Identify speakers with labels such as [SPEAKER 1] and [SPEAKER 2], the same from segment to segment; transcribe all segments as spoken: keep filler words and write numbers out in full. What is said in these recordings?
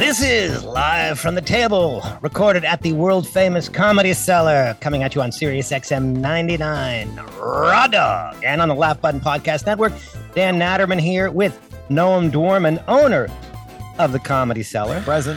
[SPEAKER 1] This is Live from the Table, recorded at the world-famous Comedy Cellar, coming at you on Sirius X M ninety-nine, Raw Dog, and on the Laugh Button Podcast Network. Dan Natterman here with Noam Dworman, owner of the Comedy Cellar.
[SPEAKER 2] Present.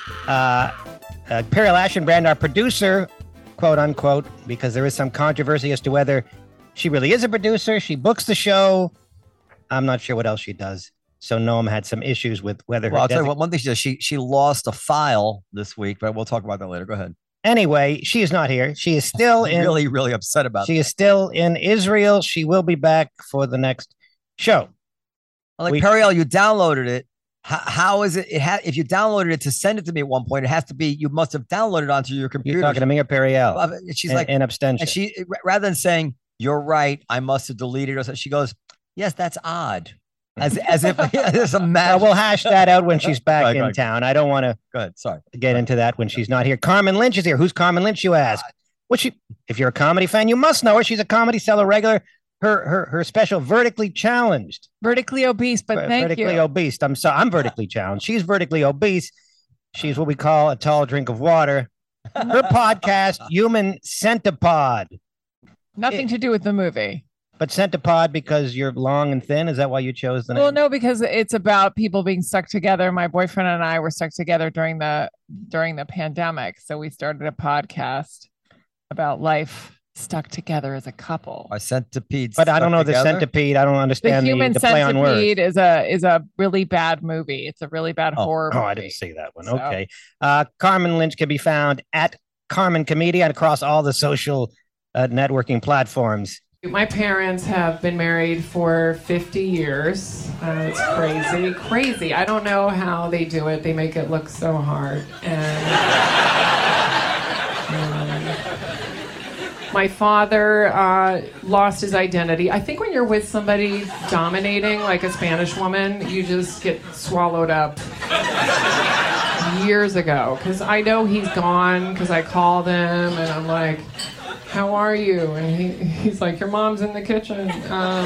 [SPEAKER 1] Uh, uh, Perry Lashenbrand, our producer, quote-unquote, because there is some controversy as to whether she really is a producer. She books the show. I'm not sure what else she does. So Noam had some issues with whether.
[SPEAKER 2] Well,
[SPEAKER 1] her
[SPEAKER 2] I'll tell you
[SPEAKER 1] desi-
[SPEAKER 2] what. One thing she does, she she lost a file this week, but we'll talk about that later. Go ahead.
[SPEAKER 1] Anyway, she is not here. She is still
[SPEAKER 2] I'm
[SPEAKER 1] in.
[SPEAKER 2] really, really upset about.
[SPEAKER 1] She
[SPEAKER 2] that.
[SPEAKER 1] is still in Israel. She will be back for the next show.
[SPEAKER 2] Like
[SPEAKER 1] we-
[SPEAKER 2] Periel, you downloaded it. How, how is it? It ha- if you downloaded it to send it to me at one point, it has to be. You must have downloaded it onto your computer.
[SPEAKER 1] You're talking to me or Periel?
[SPEAKER 2] Uh, She's
[SPEAKER 1] in,
[SPEAKER 2] like,
[SPEAKER 1] in abstention.
[SPEAKER 2] and she rather than saying you're right, I must have deleted it. Or something, she goes, yes, that's odd. As as if there's a matter.
[SPEAKER 1] Well, we'll hash that out when she's back
[SPEAKER 2] Go ahead,
[SPEAKER 1] in
[SPEAKER 2] go ahead.
[SPEAKER 1] town. I don't want to
[SPEAKER 2] Go ahead. Sorry.
[SPEAKER 1] get into that when she's not here. Carmen Lynch is here. Who's Carmen Lynch, you ask? What she? If you're a comedy fan, you must know her. She's a Comedy Cellar regular. Her her her special, Vertically Challenged.
[SPEAKER 3] Vertically obese, but
[SPEAKER 1] Ver-
[SPEAKER 3] thank
[SPEAKER 1] vertically
[SPEAKER 3] you.
[SPEAKER 1] obese. I'm so I'm vertically challenged. She's vertically obese. She's what we call a tall drink of water. Her podcast, Human Centipod.
[SPEAKER 3] Nothing
[SPEAKER 1] it-
[SPEAKER 3] to do with the movie.
[SPEAKER 1] But centipod because you're long and thin. Is that why you chose the name?
[SPEAKER 3] Well, no, because it's about people being stuck together. My boyfriend and I were stuck together during the during the pandemic, so we started a podcast about life stuck together as a couple.
[SPEAKER 2] Our centipedes.
[SPEAKER 1] But I don't
[SPEAKER 2] stuck
[SPEAKER 1] know
[SPEAKER 2] together.
[SPEAKER 1] the centipede. I don't
[SPEAKER 3] The
[SPEAKER 1] understand the,
[SPEAKER 3] Human
[SPEAKER 1] the play on words.
[SPEAKER 3] Centipede is a is a really bad movie. It's a really bad
[SPEAKER 2] Oh.
[SPEAKER 3] horror
[SPEAKER 1] Oh,
[SPEAKER 3] movie.
[SPEAKER 1] I didn't see that one.
[SPEAKER 3] So-
[SPEAKER 1] Okay. Uh, Carmen Lynch can be found at Carmen Comedian across all the social uh, networking platforms.
[SPEAKER 4] My parents have been married for fifty years. Uh, it's crazy, crazy. I don't know how they do it. They make it look so hard. And um, my father uh, lost his identity. I think when you're with somebody dominating, like a Spanish woman, you just get swallowed up. Years ago, because I know he's gone. Because I called him and I'm like, how are you? And he, he's like, your mom's in the kitchen. Um,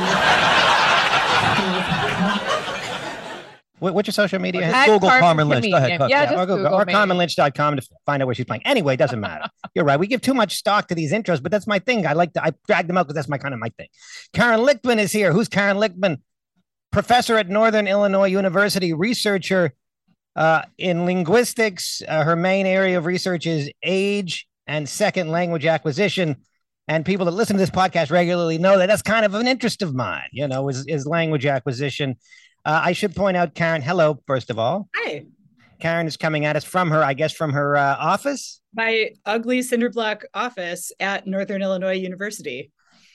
[SPEAKER 1] What, what's your social media?
[SPEAKER 2] Just
[SPEAKER 3] At
[SPEAKER 2] Google
[SPEAKER 3] Carmen
[SPEAKER 2] Carmen Lynch. Go ahead.
[SPEAKER 3] Comedian.
[SPEAKER 2] Go
[SPEAKER 3] Yeah,
[SPEAKER 2] ahead.
[SPEAKER 3] just
[SPEAKER 1] or go,
[SPEAKER 3] Google
[SPEAKER 1] or
[SPEAKER 3] me.
[SPEAKER 1] carmen lynch dot com to find out where she's playing. Anyway, it doesn't matter. You're right. We give too much stock to these intros, but that's my thing. I like to, I drag them out because that's my kind of my thing. Karen Lichtman is here. Who's Karen Lichtman? Professor at Northern Illinois University, researcher uh, in linguistics. Uh, her main area of research is age and second language acquisition. And people that listen to this podcast regularly know that that's kind of an interest of mine, you know, is, is language acquisition. Uh, I should point out, Karen, hello, first of all.
[SPEAKER 5] Hi.
[SPEAKER 1] Karen is coming at us from her, I guess, from her uh, office.
[SPEAKER 5] My ugly cinder block office at Northern Illinois University.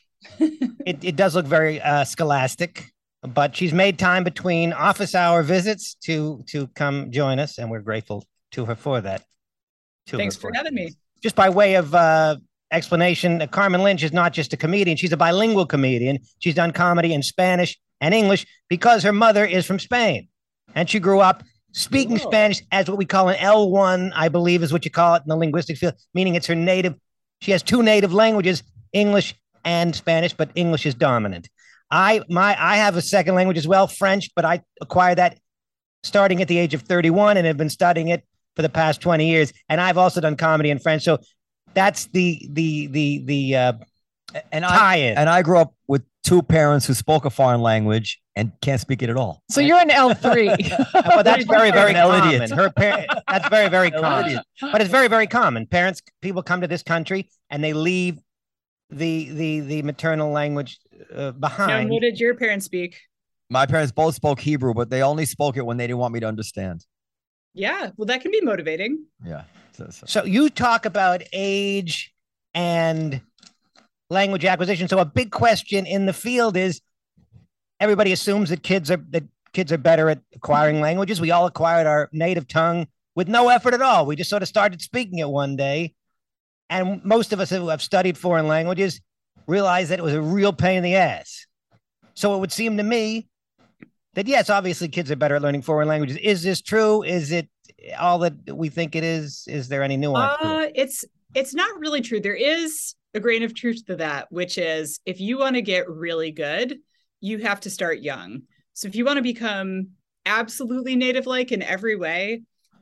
[SPEAKER 1] It, it does look very uh, scholastic, but she's made time between office hour visits to to come join us, and we're grateful to her for that. To
[SPEAKER 5] Thanks
[SPEAKER 1] her
[SPEAKER 5] for
[SPEAKER 1] that.
[SPEAKER 5] having me.
[SPEAKER 1] Just by way of uh, explanation, uh, Carmen Lynch is not just a comedian. She's a bilingual comedian. She's done comedy in Spanish and English because her mother is from Spain. And she grew up speaking
[SPEAKER 5] Whoa.
[SPEAKER 1] Spanish as what we call an L one, I believe is what you call it in the linguistic field, meaning it's her native. She has two native languages, English and Spanish, but English is dominant. I my I have a second language as well, French, but I acquired that starting at the age of thirty-one and have been studying it for the past twenty years. And I've also done comedy in French. So that's the the the the uh,
[SPEAKER 2] And I
[SPEAKER 1] tie-in.
[SPEAKER 2] and I grew up with two parents who spoke a foreign language and can't speak it at all.
[SPEAKER 3] So you're an L three.
[SPEAKER 1] Well, that's very, very
[SPEAKER 2] An
[SPEAKER 1] common.
[SPEAKER 2] idiot.
[SPEAKER 1] Her par- that's very, very
[SPEAKER 2] An
[SPEAKER 1] common.
[SPEAKER 2] idiot.
[SPEAKER 1] But it's very, very common. Parents, people come to this country and they leave the the the maternal language uh,
[SPEAKER 5] Now,
[SPEAKER 1] behind.
[SPEAKER 5] what did your parents speak?
[SPEAKER 2] My parents both spoke Hebrew, but they only spoke it when they didn't want me to understand.
[SPEAKER 5] Yeah, well, that can be motivating.
[SPEAKER 2] Yeah. So, so-
[SPEAKER 1] So you talk about age and language acquisition. So a big question in the field is everybody assumes that kids are that kids are better at acquiring languages. We all acquired our native tongue with no effort at all. We just sort of started speaking it one day. And most of us who have studied foreign languages realize that it was a real pain in the ass. So it would seem to me that, yes, obviously kids are better at learning foreign languages. Is this true? Is it all that we think it is? Is there any nuance to it?
[SPEAKER 5] Uh, it's it's not really true. There is a grain of truth to that, which is if you want to get really good, you have to start young. So if you want to become absolutely native-like in every way,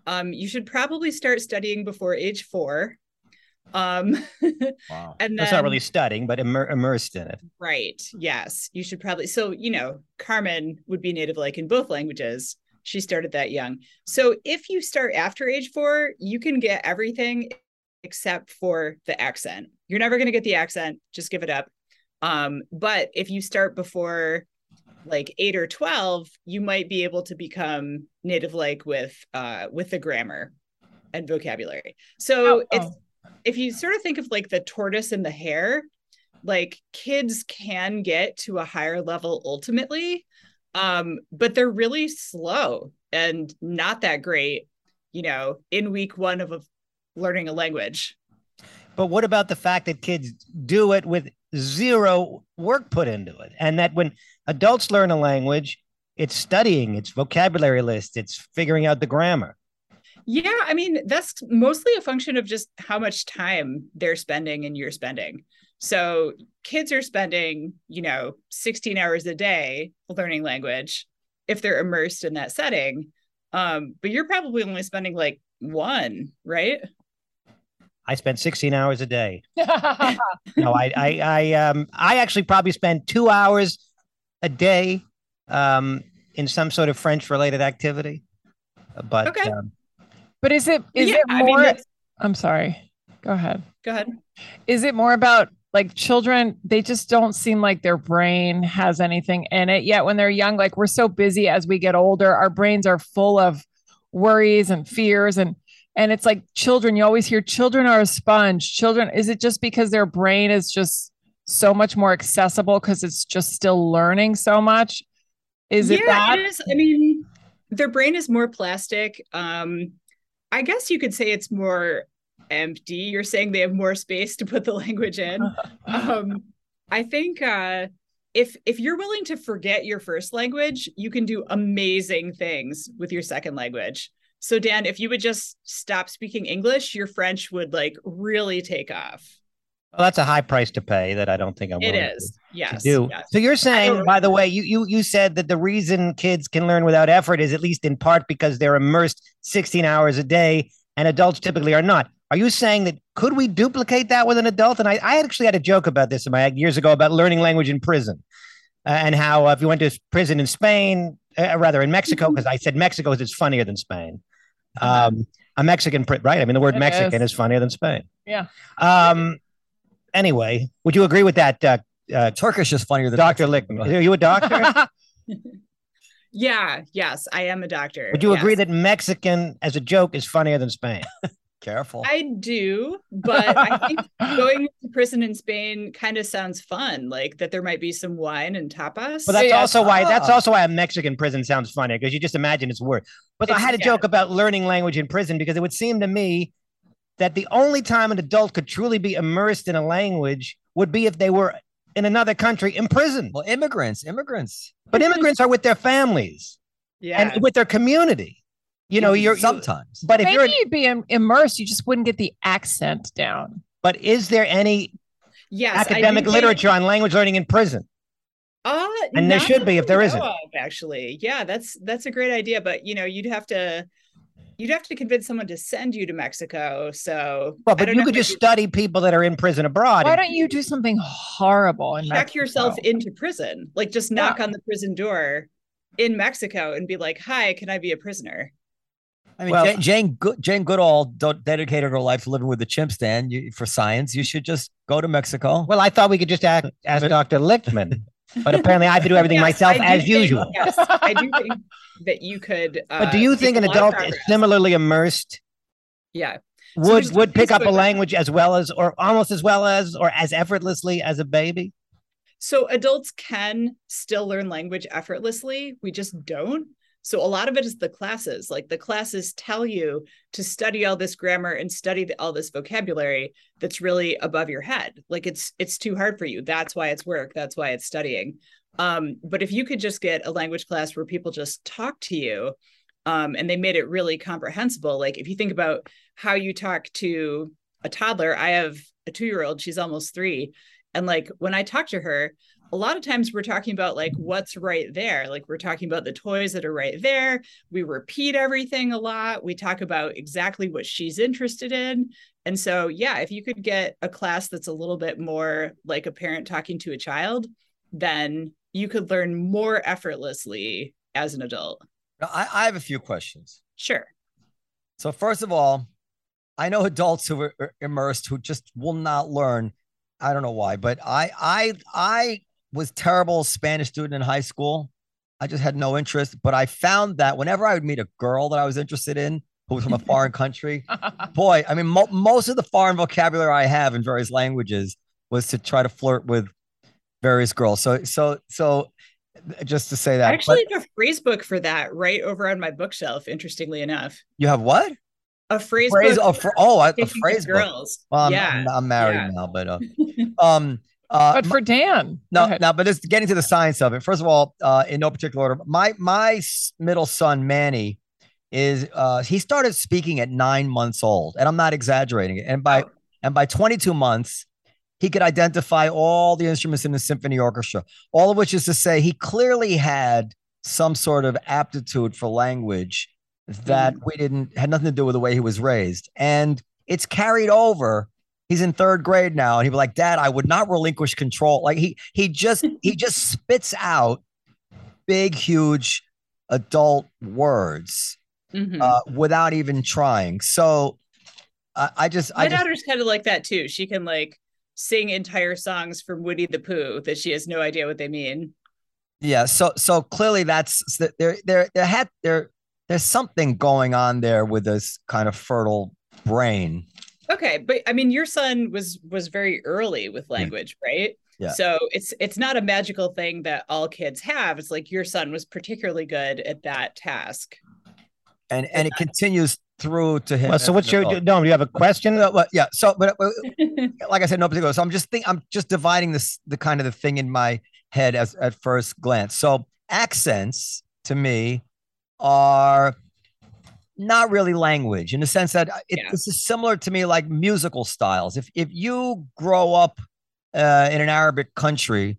[SPEAKER 5] Um, you should probably start studying before age four. Um,
[SPEAKER 2] Wow.
[SPEAKER 5] and then,
[SPEAKER 1] That's not really studying, but immer- immersed in it.
[SPEAKER 5] right. Yes. You should probably, so, you know, Carmen would be native like in both languages. She started that young. So if you start after age four, you can get everything except for the accent. You're never going to get the accent. Just give it up. Um, but if you start before like eight or twelve, you might be able to become native like with, uh, with the grammar and vocabulary. So
[SPEAKER 3] Oh,
[SPEAKER 5] it's,
[SPEAKER 3] oh.
[SPEAKER 5] if you sort of think of like the tortoise and the hare, like kids can get to a higher level ultimately, um, but they're really slow and not that great, you know, in week one of a, learning a language.
[SPEAKER 1] But what about the fact that kids do it with zero work put into it? And that when adults learn a language, it's studying, it's vocabulary list, it's figuring out the grammar.
[SPEAKER 5] Yeah, I mean, that's mostly a function of just how much time they're spending and you're spending. So kids are spending, you know, sixteen hours a day learning language if they're immersed in that setting. Um, but you're probably only spending like one, right?
[SPEAKER 1] I spend sixteen hours a day. No, I, I, I, um, I actually probably spend two hours a day, um, in some sort of French related activity. But,
[SPEAKER 5] Okay.
[SPEAKER 1] um,
[SPEAKER 3] But is it is
[SPEAKER 5] Yeah,
[SPEAKER 3] it
[SPEAKER 5] I mean,
[SPEAKER 3] more?
[SPEAKER 5] that's-
[SPEAKER 3] I'm sorry. Go ahead.
[SPEAKER 5] Go ahead.
[SPEAKER 3] Is it more about like children? They just don't seem like their brain has anything in it yet when they're young. Like we're so busy as we get older, our brains are full of worries and fears and and it's like children. You always hear children are a sponge. Children. Is it just because their brain is just so much more accessible because it's just still learning so much? Is it
[SPEAKER 5] yeah,
[SPEAKER 3] that?
[SPEAKER 5] it is. I mean, their brain is more plastic. Um, I guess you could say it's more empty. You're saying they have more space to put the language in. Um, I think uh, if if you're willing to forget your first language, you can do amazing things with your second language. So Dan, if you would just stop speaking English, your French would like really take off.
[SPEAKER 1] well, that's a high price to pay that I don't think I'm
[SPEAKER 5] It
[SPEAKER 1] willing
[SPEAKER 5] is.
[SPEAKER 1] to,
[SPEAKER 5] Yes.
[SPEAKER 1] to do.
[SPEAKER 5] Yes.
[SPEAKER 1] So you're saying,
[SPEAKER 5] don't-
[SPEAKER 1] by the way, you, you, you said that the reason kids can learn without effort is at least in part because they're immersed sixteen hours a day and adults typically are not. Are you saying that could we duplicate that with an adult? And I, I actually had a joke about this in my years ago about learning language in prison uh, and how uh, if you went to prison in Spain, uh, rather in Mexico, because I said Mexico is it's funnier than Spain. Um, a Mexican, pri- right? I mean, the word
[SPEAKER 3] It
[SPEAKER 1] Mexican
[SPEAKER 3] is.
[SPEAKER 1] is funnier than Spain.
[SPEAKER 3] Yeah.
[SPEAKER 1] Um. Anyway, would you agree with that, uh, uh,
[SPEAKER 2] Turkish is funnier than
[SPEAKER 1] Doctor
[SPEAKER 2] Mexican.
[SPEAKER 1] Lichtman? Are you a doctor?
[SPEAKER 5] Yeah. Yes, I am a doctor.
[SPEAKER 1] Would you
[SPEAKER 5] Yes.
[SPEAKER 1] agree that Mexican, as a joke, is funnier than Spain?
[SPEAKER 2] Careful.
[SPEAKER 5] I do, but I think going to prison in Spain kind of sounds fun, like that there might be some wine and tapas.
[SPEAKER 1] But that's
[SPEAKER 3] Yeah.
[SPEAKER 1] also why that's
[SPEAKER 2] Ah.
[SPEAKER 1] also why a Mexican prison sounds funny because you just imagine it's worse. But I
[SPEAKER 5] It's-
[SPEAKER 1] had a
[SPEAKER 5] yeah.
[SPEAKER 1] joke about learning language in prison because it would seem to me that the only time an adult could truly be immersed in a language would be if they were in another country in prison.
[SPEAKER 2] Well, immigrants, immigrants.
[SPEAKER 1] But immigrants are with their families
[SPEAKER 5] yeah.
[SPEAKER 1] and with their community. You know, you're you-
[SPEAKER 2] sometimes.
[SPEAKER 1] but if
[SPEAKER 3] Maybe
[SPEAKER 1] you're in-
[SPEAKER 3] you'd be im- immersed, you just wouldn't get the accent down.
[SPEAKER 1] but is there any
[SPEAKER 5] yes, I do
[SPEAKER 1] academic
[SPEAKER 5] think-
[SPEAKER 1] literature on language learning in prison?
[SPEAKER 5] Uh,
[SPEAKER 1] And there
[SPEAKER 5] not
[SPEAKER 1] should
[SPEAKER 5] that
[SPEAKER 1] be if
[SPEAKER 5] I
[SPEAKER 1] there
[SPEAKER 5] know
[SPEAKER 1] isn't.
[SPEAKER 5] of, actually. Yeah, that's that's a great idea, but you know, you'd have to you'd have to convince someone to send you to Mexico. So
[SPEAKER 1] Well,
[SPEAKER 5] I
[SPEAKER 1] but
[SPEAKER 5] don't
[SPEAKER 1] you
[SPEAKER 5] know
[SPEAKER 1] could
[SPEAKER 5] if
[SPEAKER 1] just study people that are in prison abroad.
[SPEAKER 3] Why
[SPEAKER 1] and-
[SPEAKER 3] don't you do something horrible and
[SPEAKER 5] check yourself into prison. Like just knock on the prison door in Mexico and be like, "Hi, can I be a prisoner?"
[SPEAKER 2] I mean,
[SPEAKER 1] Well-
[SPEAKER 2] Jane, Jane, Good- Jane Goodall do- dedicated her life to living with the chimps. Dan, you, for science, you should just go to Mexico.
[SPEAKER 1] Well, I thought we could just ask, ask Doctor Lichtman, but apparently I have to do everything
[SPEAKER 5] Yes,
[SPEAKER 1] myself
[SPEAKER 5] I do
[SPEAKER 1] as
[SPEAKER 5] think-
[SPEAKER 1] usual.
[SPEAKER 5] Yes, I do think that you could. Uh,
[SPEAKER 1] But do you
[SPEAKER 5] make
[SPEAKER 1] think
[SPEAKER 5] a
[SPEAKER 1] an
[SPEAKER 5] lot of
[SPEAKER 1] adult is
[SPEAKER 5] progress.
[SPEAKER 1] similarly immersed
[SPEAKER 5] Yeah. So
[SPEAKER 1] would
[SPEAKER 5] there's
[SPEAKER 1] would pick up a
[SPEAKER 5] Facebook-
[SPEAKER 1] language as well as, or almost as well as, or as effortlessly as a baby?
[SPEAKER 5] So adults can still learn language effortlessly. We just don't. So a lot of it is the classes. Like the classes tell you to study all this grammar and study the, all this vocabulary that's really above your head. Like it's it's too hard for you. That's why it's work. That's why it's studying. Um, but if you could just get a language class where people just talk to you, um, and they made it really comprehensible. Like if you think about how you talk to a toddler, I have a two-year-old. She's almost three. And like when I talk to her, a lot of times we're talking about like what's right there. Like we're talking about the toys that are right there. We repeat everything a lot. We talk about exactly what she's interested in. And so, yeah, if you could get a class that's a little bit more like a parent talking to a child, then you could learn more effortlessly as an adult.
[SPEAKER 2] I, I have a few questions.
[SPEAKER 5] Sure.
[SPEAKER 2] So first of all, I know adults who are immersed who just will not learn. I don't know why, but I I I was terrible Spanish student in high school. I just had no interest, but I found that whenever I would meet a girl that I was interested in who was from a foreign country, boy, I mean, mo- most of the foreign vocabulary I have in various languages was to try to flirt with various girls. So so so just to say that.
[SPEAKER 5] I actually
[SPEAKER 2] but,
[SPEAKER 5] have a phrase book for that right over on my bookshelf, interestingly enough.
[SPEAKER 2] You have what?
[SPEAKER 5] A phrase,
[SPEAKER 2] phrase
[SPEAKER 5] book.
[SPEAKER 2] Oh, for, oh a, a phrase
[SPEAKER 5] girls.
[SPEAKER 2] book. Well, I'm,
[SPEAKER 5] yeah.
[SPEAKER 2] I'm, I'm married
[SPEAKER 5] yeah.
[SPEAKER 2] now, but uh, um, uh,
[SPEAKER 3] but for Dan,
[SPEAKER 2] no, no, but just getting to the science of it. First of all, uh, in no particular order, my my middle son Manny is uh, he started speaking at nine months old, and I'm not exaggerating it. And by oh. and by twenty-two months, he could identify all the instruments in the symphony orchestra. All of which is to say, he clearly had some sort of aptitude for language that mm. we didn't had nothing to do with the way he was raised, and it's carried over. He's in third grade now, and he'd be like, "Dad, I would not relinquish control." Like he he just he just spits out big, huge adult words mm-hmm. uh, without even trying. So uh, I just
[SPEAKER 5] my
[SPEAKER 2] I
[SPEAKER 5] daughter's
[SPEAKER 2] just,
[SPEAKER 5] kind of like that too. She can like sing entire songs from Woody the Pooh that she has no idea what they mean.
[SPEAKER 2] Yeah. So so clearly that's there there there had there there's something going on there with this kind of fertile brain.
[SPEAKER 5] Okay, but I mean, your son was was very early with language, yeah. right?
[SPEAKER 2] Yeah.
[SPEAKER 5] So it's it's not a magical thing that all kids have. It's like your son was particularly good at that task,
[SPEAKER 2] and and it continues through to him.
[SPEAKER 1] Well, so what's your no? Do you have a question?
[SPEAKER 2] No, well, yeah. So, but, but like I said, no particular. So I'm just think I'm just dividing this the kind of the thing in my head as at first glance. So accents to me are not really language in the sense that it, yeah. this is similar to me like musical styles. If if you grow up uh, in an Arabic country,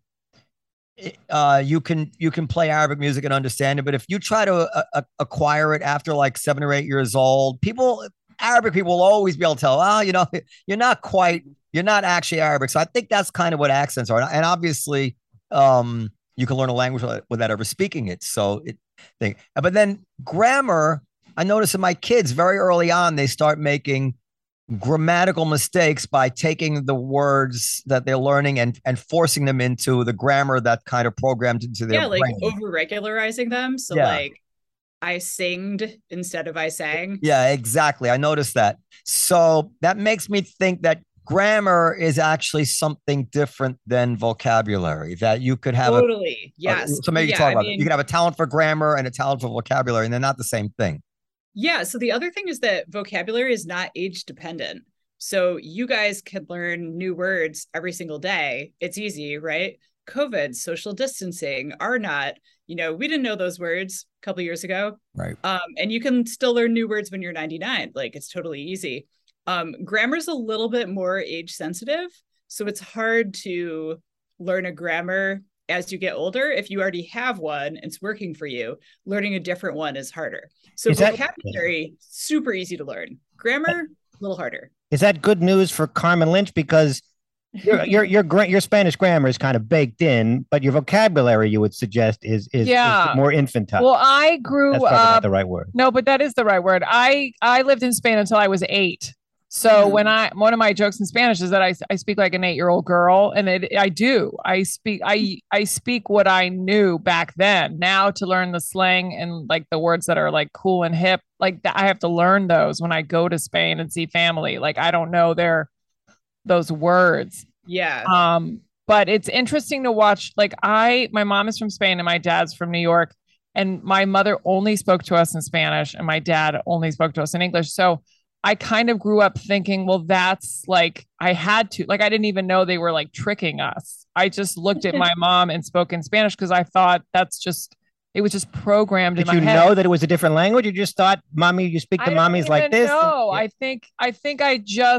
[SPEAKER 2] uh, you can you can play Arabic music and understand it. But if you try to uh, uh, acquire it after like seven or eight years old, people Arabic people will always be able to tell, oh, you know, you're not quite, you're not actually Arabic. So I think that's kind of what accents are. And obviously, um, you can learn a language without ever speaking it. So it thing, but then grammar. I notice in my kids very early on, they start making grammatical mistakes by taking the words that they're learning and, and forcing them into the grammar that kind of programmed into their
[SPEAKER 5] yeah,
[SPEAKER 2] brain.
[SPEAKER 5] like over regularizing them. So yeah. like I singed instead of I sang.
[SPEAKER 2] Yeah, exactly. I noticed that. So that makes me think that grammar is actually something different than vocabulary, that you could have
[SPEAKER 5] totally.
[SPEAKER 2] A,
[SPEAKER 5] yes.
[SPEAKER 2] Uh, so maybe
[SPEAKER 5] yeah,
[SPEAKER 2] talk
[SPEAKER 5] I
[SPEAKER 2] about
[SPEAKER 5] mean,
[SPEAKER 2] it. You can have a talent for grammar and a talent for vocabulary, and they're not the same thing.
[SPEAKER 5] Yeah. So the other thing is that vocabulary is not age dependent. So you guys can learn new words every single day. It's easy, right? COVID, social distancing are not, you know, we didn't know those words a couple of years ago.
[SPEAKER 2] Right.
[SPEAKER 5] Um, and you can still learn new words when you're ninety-nine. Like it's totally easy. Um, grammar is a little bit more age sensitive. So it's hard to learn a grammar as you get older. If you already have one, it's working for you. Learning a different one is harder. So is vocabulary, that, super easy to learn. Grammar, a little harder.
[SPEAKER 1] Is that good news for Carmen Lynch? Because your your your your Spanish grammar is kind of baked in, but your vocabulary, you would suggest, is is,
[SPEAKER 3] yeah.
[SPEAKER 1] is more infantile.
[SPEAKER 3] Well, I grew
[SPEAKER 1] That's
[SPEAKER 3] up.
[SPEAKER 1] not the right word.
[SPEAKER 3] No, but that is the right word. I I lived in Spain until I was eight. So mm-hmm. when I, one of my jokes in Spanish is that I, I speak like an eight-year-old girl, and it, I do. I speak, I, I speak what I knew back then. Now to learn the slang and like the words that are like cool and hip, like that, I have to learn those when I go to Spain and see family. Like I don't know their those words.
[SPEAKER 5] Yeah.
[SPEAKER 3] Um, but it's interesting to watch. Like I, my mom is from Spain and my dad's from New York, and my mother only spoke to us in Spanish, and my dad only spoke to us in English. So I kind of grew up thinking, well, that's like, I had to, like, I didn't even know they were like tricking us. I just looked at my mom and spoke in Spanish because I thought that's just, it was just programmed
[SPEAKER 1] Did
[SPEAKER 3] in my
[SPEAKER 1] you
[SPEAKER 3] head.
[SPEAKER 1] know that it was a different language? You just thought, mommy, you speak to mommies like this?
[SPEAKER 3] No,
[SPEAKER 1] Yeah.
[SPEAKER 3] I think, I think I just,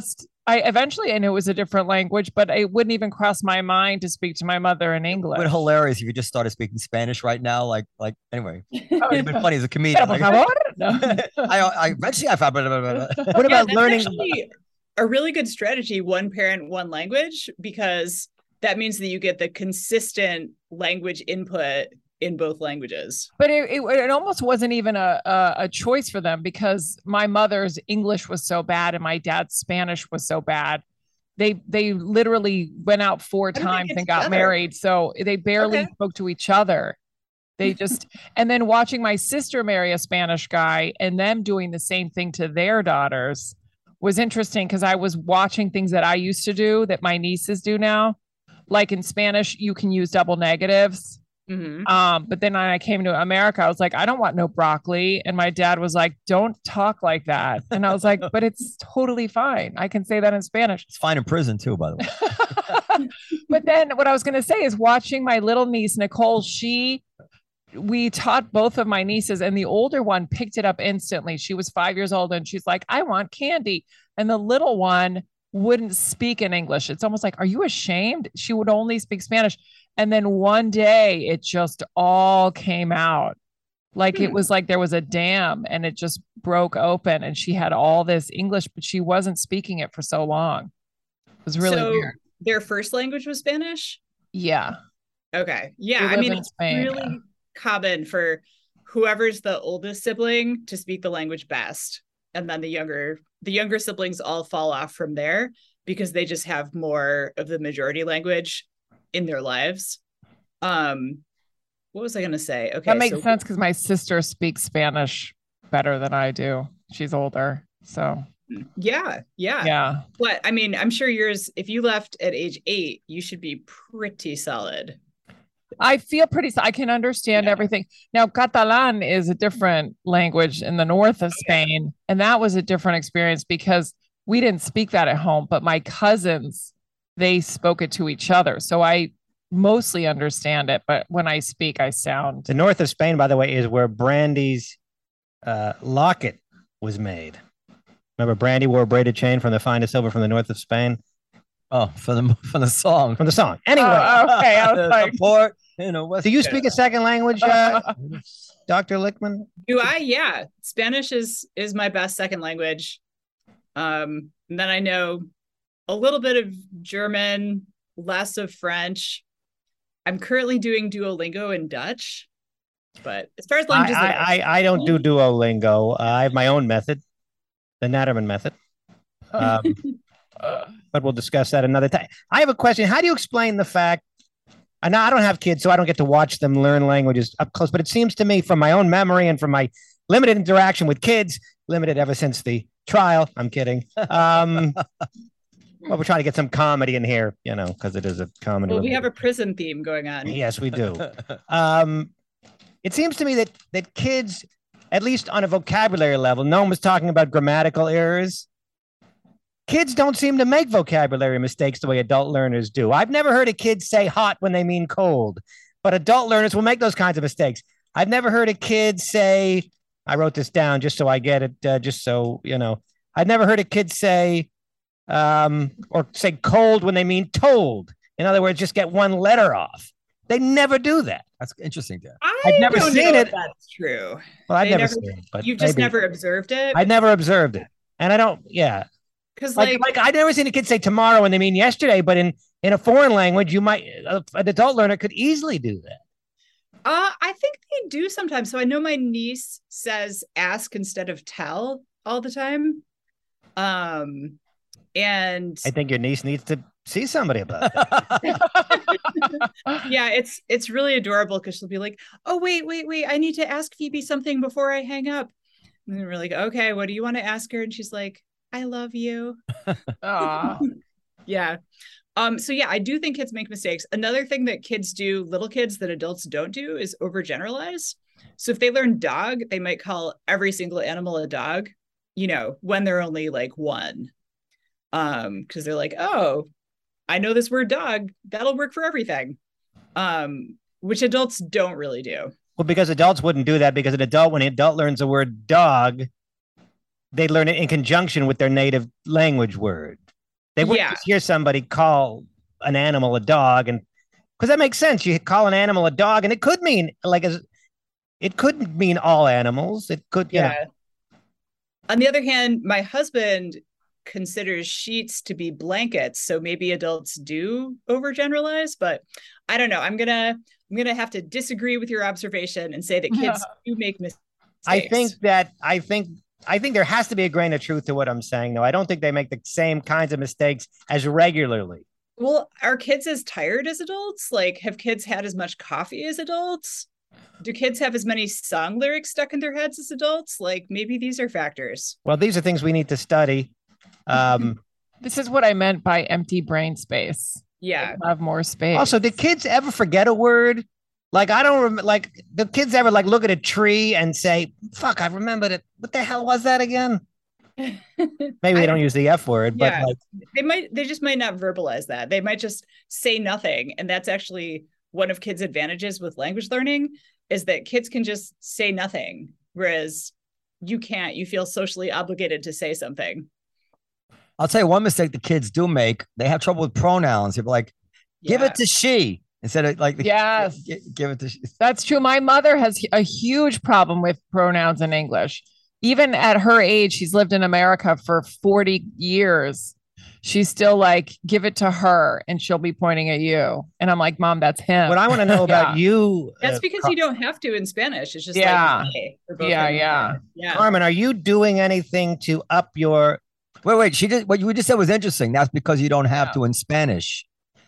[SPEAKER 3] I eventually I knew it was a different language, but it wouldn't even cross my mind to speak to my mother in English.
[SPEAKER 2] But hilarious if you just started speaking Spanish right now. Like, like anyway,
[SPEAKER 3] Oh,
[SPEAKER 2] it'd been funny as a comedian.
[SPEAKER 3] Pero, por
[SPEAKER 2] Like,
[SPEAKER 3] favor. No.
[SPEAKER 2] I, I eventually I found. Blah, blah, blah, blah.
[SPEAKER 1] What
[SPEAKER 5] Yeah,
[SPEAKER 1] about
[SPEAKER 5] that's
[SPEAKER 1] learning?
[SPEAKER 5] actually a really good strategy, one parent, one language, because that means that you get the consistent language input in both languages.
[SPEAKER 3] But it, it, it almost wasn't even a, a a choice for them because my mother's English was so bad and my dad's Spanish was so bad. They they literally went out four
[SPEAKER 5] How did they
[SPEAKER 3] times
[SPEAKER 5] get
[SPEAKER 3] and got
[SPEAKER 5] together?
[SPEAKER 3] married, so they barely
[SPEAKER 5] Okay.
[SPEAKER 3] spoke to each other. They just and then watching my sister marry a Spanish guy and them doing the same thing to their daughters was interesting because I was watching things that I used to do that my nieces do now. Like in Spanish, you can use double negatives.
[SPEAKER 5] Mhm.
[SPEAKER 3] Um, but then when I came to America, I was like, I don't want no broccoli. And my dad was like, don't talk like that. And I was like, but it's totally fine. I can say that in Spanish.
[SPEAKER 2] It's fine in prison too, by the way.
[SPEAKER 3] But then what I was going to say is watching my little niece, Nicole, she, we taught both of my nieces, and the older one picked it up instantly. She was five years old and she's like, I want candy. And the little one wouldn't speak in English. It's almost like, are you ashamed? She would only speak Spanish. And then one day it just all came out. Like it
[SPEAKER 5] Hmm.
[SPEAKER 3] was like there was a dam and it just broke open and she had all this English, but she wasn't speaking it for so long. It was really
[SPEAKER 5] So
[SPEAKER 3] weird.
[SPEAKER 5] their first language was Spanish?
[SPEAKER 3] Yeah.
[SPEAKER 5] Okay. Yeah.
[SPEAKER 3] We
[SPEAKER 5] I
[SPEAKER 3] live
[SPEAKER 5] mean,
[SPEAKER 3] in
[SPEAKER 5] it's
[SPEAKER 3] Spain,
[SPEAKER 5] really
[SPEAKER 3] yeah.
[SPEAKER 5] common for whoever's the oldest sibling to speak the language best. And then the younger, the younger siblings all fall off from there because they just have more of the majority language in their lives. Um, what was I going to say? Okay.
[SPEAKER 3] That makes
[SPEAKER 5] so-
[SPEAKER 3] sense because my sister speaks Spanish better than I do. She's older. So
[SPEAKER 5] Yeah. Yeah.
[SPEAKER 3] yeah.
[SPEAKER 5] But I mean, I'm sure yours, if you left at age eight, you should be pretty solid.
[SPEAKER 3] I feel pretty, I can understand
[SPEAKER 5] Yeah.
[SPEAKER 3] everything. Now, Catalan is a different language in the north of
[SPEAKER 5] Oh, yeah.
[SPEAKER 3] Spain. And that was a different experience because we didn't speak that at home, but my cousins, they spoke it to each other. So I mostly understand it. But when I speak, I sound.
[SPEAKER 1] The north of Spain, by the way, is where Brandy's uh, locket was made. Remember, Brandy wore a braided chain from the finest silver from the north of Spain
[SPEAKER 2] Oh, for the for the song.
[SPEAKER 1] from the song. Anyway,
[SPEAKER 3] Oh, okay. I was
[SPEAKER 2] The
[SPEAKER 3] like,
[SPEAKER 2] port, you know, West
[SPEAKER 1] do you speak a second language, uh, Doctor Lickman?
[SPEAKER 5] Do I? Yeah. Spanish is is my best second language. Um, and then I know a little bit of German, less of French. I'm currently doing Duolingo in Dutch, but as far as
[SPEAKER 1] I,
[SPEAKER 5] languages,
[SPEAKER 1] I, I, I don't do Duolingo. Uh, I have my own method, the Natterman method. Um, but we'll discuss that another time. I have a question. How do you explain the fact? I know I don't have kids, so I don't get to watch them learn languages up close. But it seems to me, from my own memory and from my limited interaction with kids, limited ever since the trial. I'm kidding. Um, well, we're trying to get some comedy in here, you know, because it is a comedy.
[SPEAKER 5] well, we have a prison theme going on.
[SPEAKER 1] Yes, we do. Um, it seems to me that that kids, at least on a vocabulary level, no one was talking about grammatical errors. Kids don't seem to make vocabulary mistakes the way adult learners do. I've never heard a kid say hot when they mean cold, but adult learners will make those kinds of mistakes. I've never heard a kid say, I wrote this down just so I get it, uh, just so, you know, I've never heard a kid say, um, or say cold when they mean told. In other words, just get one letter off. They never do that.
[SPEAKER 2] That's interesting, Dan.
[SPEAKER 5] I
[SPEAKER 1] I've never
[SPEAKER 5] don't
[SPEAKER 1] seen
[SPEAKER 5] know
[SPEAKER 1] it.
[SPEAKER 5] if that's true.
[SPEAKER 1] Well, I've
[SPEAKER 5] They
[SPEAKER 1] never
[SPEAKER 5] never-
[SPEAKER 1] seen it, but
[SPEAKER 5] You've just
[SPEAKER 1] maybe.
[SPEAKER 5] never observed it.
[SPEAKER 1] I never observed it. And I don't, yeah.
[SPEAKER 5] Because
[SPEAKER 1] Like,
[SPEAKER 5] like,
[SPEAKER 1] like I've never seen a kid say tomorrow when they mean yesterday, but in, in a foreign language, you might, uh, an adult learner could easily do that.
[SPEAKER 5] uh, I think they do sometimes. So I know my niece says ask instead of tell all the time. Um, and
[SPEAKER 1] I think your niece needs to see somebody about that.
[SPEAKER 5] yeah, it's it's really adorable because she'll be like, "Oh wait, wait, wait! I need to ask Phoebe something before I hang up." And then we're like, "Okay, what do you want to ask her?" And she's like, "I love you."
[SPEAKER 3] Aw.
[SPEAKER 5] Yeah. Um. So yeah, I do think kids make mistakes. Another thing that kids do, little kids that adults don't do, is overgeneralize. So if they learn dog, they might call every single animal a dog. You know, when they're only like one. Um, because they're like, "Oh, I know this word dog. That'll work for everything." Um, which adults don't really do.
[SPEAKER 1] Well, because adults wouldn't do that, because an adult, when an adult learns the word dog, they learn it in conjunction with their native language word. They wouldn't
[SPEAKER 5] Yeah.
[SPEAKER 1] just hear somebody call an animal a dog, and because that makes sense. You call an animal a dog, and it could mean like as it could mean all animals. It could, you know.
[SPEAKER 5] Yeah. On the other hand, my husband considers sheets to be blankets, so maybe adults do overgeneralize, but I don't know. I'm gonna I'm gonna have to disagree with your observation and say that kids do make mistakes.
[SPEAKER 1] I think that I think I think there has to be a grain of truth to what I'm saying, though. I don't think they make the same kinds of mistakes as regularly.
[SPEAKER 5] Well, are kids as tired as adults? Like, have kids had as much coffee as adults? Do kids have as many song lyrics stuck in their heads as adults? Like, maybe these are factors.
[SPEAKER 1] Well, these are things we need to study. Um,
[SPEAKER 3] This is what I meant by empty brain space.
[SPEAKER 5] Yeah.
[SPEAKER 3] They have more space.
[SPEAKER 1] also, did kids ever forget a word? Like, I don't remember, like, the kids ever like look at a tree and say, fuck, I remembered it. What the hell was that again? Maybe they don't use the F word, but
[SPEAKER 5] Yeah.
[SPEAKER 1] like,
[SPEAKER 5] They might, they just might not verbalize that. They might just say nothing. And that's actually one of kids' advantages with language learning, is that kids can just say nothing, whereas you can't. You feel socially obligated to say something.
[SPEAKER 2] I'll tell you one mistake the kids do make. They have trouble with pronouns. They're like, give
[SPEAKER 5] Yeah.
[SPEAKER 2] it to she instead of like, the,
[SPEAKER 3] Yes.
[SPEAKER 2] gi- give it to she.
[SPEAKER 3] That's true. My mother has a huge problem with pronouns in English. Even at her age, she's lived in America for forty years. She's still like, give it to her and she'll be pointing at you. And I'm like, Mom, that's him.
[SPEAKER 1] what I want to know about
[SPEAKER 3] Yeah.
[SPEAKER 1] you,
[SPEAKER 5] That's
[SPEAKER 1] uh,
[SPEAKER 5] because
[SPEAKER 1] Car-
[SPEAKER 5] you don't have to in Spanish. It's just
[SPEAKER 3] Yeah.
[SPEAKER 5] like, hey, for both
[SPEAKER 3] Yeah,
[SPEAKER 5] of them.
[SPEAKER 3] yeah.
[SPEAKER 5] Yeah.
[SPEAKER 1] Carmen, are you doing anything to up your?
[SPEAKER 2] Wait, wait. She did what you just said was interesting. That's because you don't have
[SPEAKER 3] Yeah.
[SPEAKER 2] to in Spanish,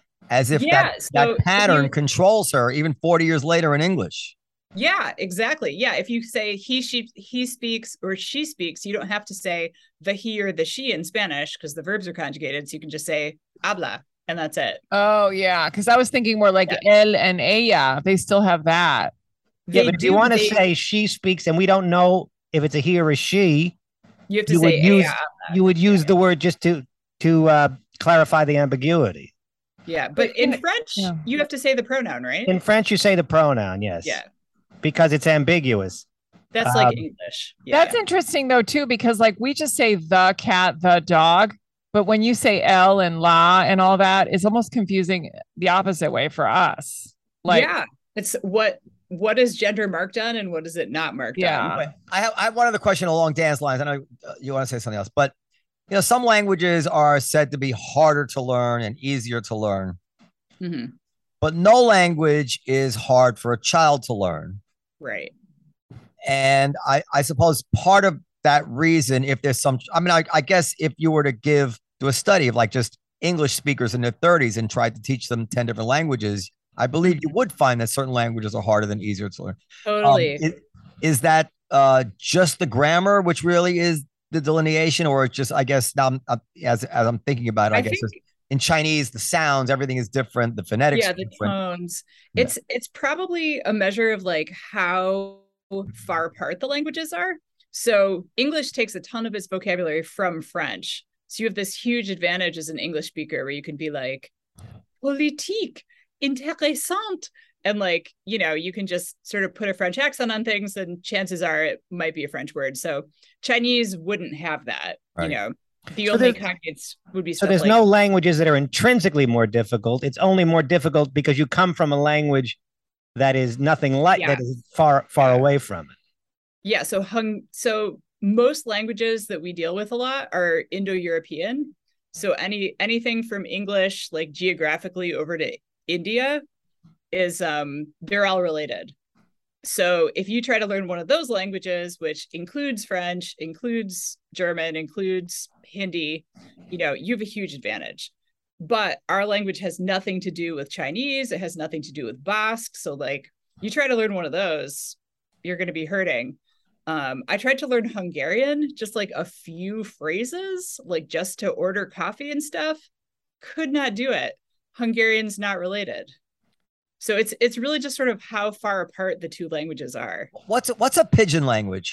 [SPEAKER 2] as if
[SPEAKER 5] Yeah,
[SPEAKER 2] that,
[SPEAKER 5] so
[SPEAKER 2] that
[SPEAKER 5] if
[SPEAKER 2] pattern
[SPEAKER 5] you-
[SPEAKER 2] controls her even forty years later in English.
[SPEAKER 5] Yeah, exactly. Yeah. If you say he, she, he speaks or she speaks, you don't have to say the he or the she in Spanish because the verbs are conjugated. So you can just say habla and that's it.
[SPEAKER 3] Oh, yeah. Because I was thinking more like él and ella. They still have that.
[SPEAKER 1] Yeah,
[SPEAKER 5] They
[SPEAKER 1] but if you
[SPEAKER 5] do-
[SPEAKER 1] want to
[SPEAKER 5] they-
[SPEAKER 1] say she speaks and we don't know if it's a he or a she,
[SPEAKER 5] you have to
[SPEAKER 1] you
[SPEAKER 5] say
[SPEAKER 1] would use
[SPEAKER 5] ella.
[SPEAKER 1] you would use the word just to to uh, clarify the ambiguity.
[SPEAKER 5] Yeah. But in French,
[SPEAKER 3] Yeah.
[SPEAKER 5] you have to say the pronoun, right?
[SPEAKER 1] In French, you say the pronoun, yes.
[SPEAKER 5] Yeah.
[SPEAKER 1] Because it's ambiguous.
[SPEAKER 5] That's
[SPEAKER 1] Um,
[SPEAKER 5] like English. Yeah.
[SPEAKER 3] That's interesting, though, too, because like we just say the cat, the dog. But when you say L and la and all that, it's almost confusing the opposite way for us. Like,
[SPEAKER 5] yeah. It's what what is gender marked on and what is it not marked
[SPEAKER 3] Yeah.
[SPEAKER 5] on?
[SPEAKER 2] Wait, I have I have one other question along Dan's lines. I know uh, you want to say something else, but you know, some languages are said to be harder to learn and easier to learn,
[SPEAKER 5] Mhm.
[SPEAKER 2] but no language is hard for a child to learn.
[SPEAKER 5] Right.
[SPEAKER 2] And I, I suppose part of that reason, if there's some, I mean, I, I guess if you were to give do a study of like just English speakers in their thirties and tried to teach them ten different languages, I believe you would find that certain languages are harder than easier to learn. Um,
[SPEAKER 5] Totally.
[SPEAKER 2] is, is that uh, just the grammar, which really is the delineation, or just, I guess now I'm, uh, as, as I'm thinking about it, I,
[SPEAKER 5] I
[SPEAKER 2] guess
[SPEAKER 5] think-
[SPEAKER 2] it's- in Chinese, the sounds, everything is different. The phonetics
[SPEAKER 5] yeah,
[SPEAKER 2] are
[SPEAKER 5] the
[SPEAKER 2] different.
[SPEAKER 5] tones.
[SPEAKER 2] Yeah.
[SPEAKER 5] It's it's probably a measure of like how far apart the languages are. So English takes a ton of its vocabulary from French. So you have this huge advantage as an English speaker where you can be like politique, intéressante. And like, you know, you can just sort of put a French accent on things and chances are it might be a French word. So Chinese wouldn't have that,
[SPEAKER 2] Right.
[SPEAKER 5] you know. The
[SPEAKER 1] So
[SPEAKER 5] only
[SPEAKER 1] there's-
[SPEAKER 5] cognates would be
[SPEAKER 1] So
[SPEAKER 5] stuff
[SPEAKER 1] there's
[SPEAKER 5] like,
[SPEAKER 1] no languages that are intrinsically more difficult. It's only more difficult because you come from a language that is nothing like
[SPEAKER 5] Yeah.
[SPEAKER 1] that is far far
[SPEAKER 5] Yeah.
[SPEAKER 1] away from it.
[SPEAKER 5] Yeah, so hung so most languages that we deal with a lot are Indo-European. So any anything from English like geographically over to India is um they're all related. So if you try to learn one of those languages, which includes French, includes German, includes Hindi, you know, you have a huge advantage. But our language has nothing to do with Chinese. It has nothing to do with Basque. So like you try to learn one of those, you're going to be hurting. Um, I tried to learn Hungarian, just like a few phrases, like just to order coffee and stuff. Could not do it. Hungarian's not related. So it's it's really just sort of how far apart the two languages are.
[SPEAKER 2] What's a, what's a pigeon language?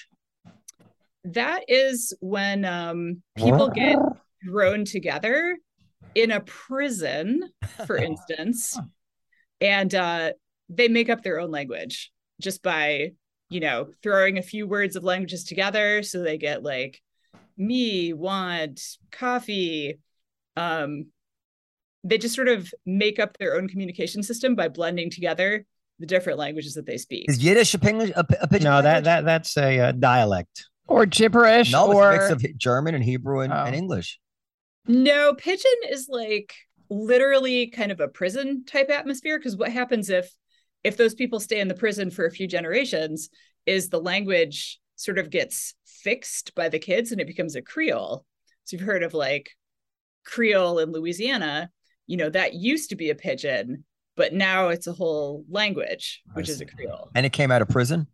[SPEAKER 5] That is when um, people get thrown together in a prison, for instance, and uh, they make up their own language just by, you know, throwing a few words of languages together. So they get like me, want, coffee, um, they just sort of make up their own communication system by blending together the different languages that they speak.
[SPEAKER 2] Is Yiddish a, English, a, a pidgin
[SPEAKER 1] No, that
[SPEAKER 2] language?
[SPEAKER 1] that that's a uh, dialect.
[SPEAKER 3] Or gibberish,
[SPEAKER 2] No,
[SPEAKER 3] or
[SPEAKER 2] it's a mix of German and Hebrew and,
[SPEAKER 3] Oh.
[SPEAKER 2] and English.
[SPEAKER 5] No, pidgin is like literally kind of a prison type atmosphere, because what happens if if those people stay in the prison for a few generations is the language sort of gets fixed by the kids and it becomes a Creole. So you've heard of like Creole in Louisiana, you know, that used to be a pidgin, but now it's a whole language, which is a Creole.
[SPEAKER 2] And it came out of prison?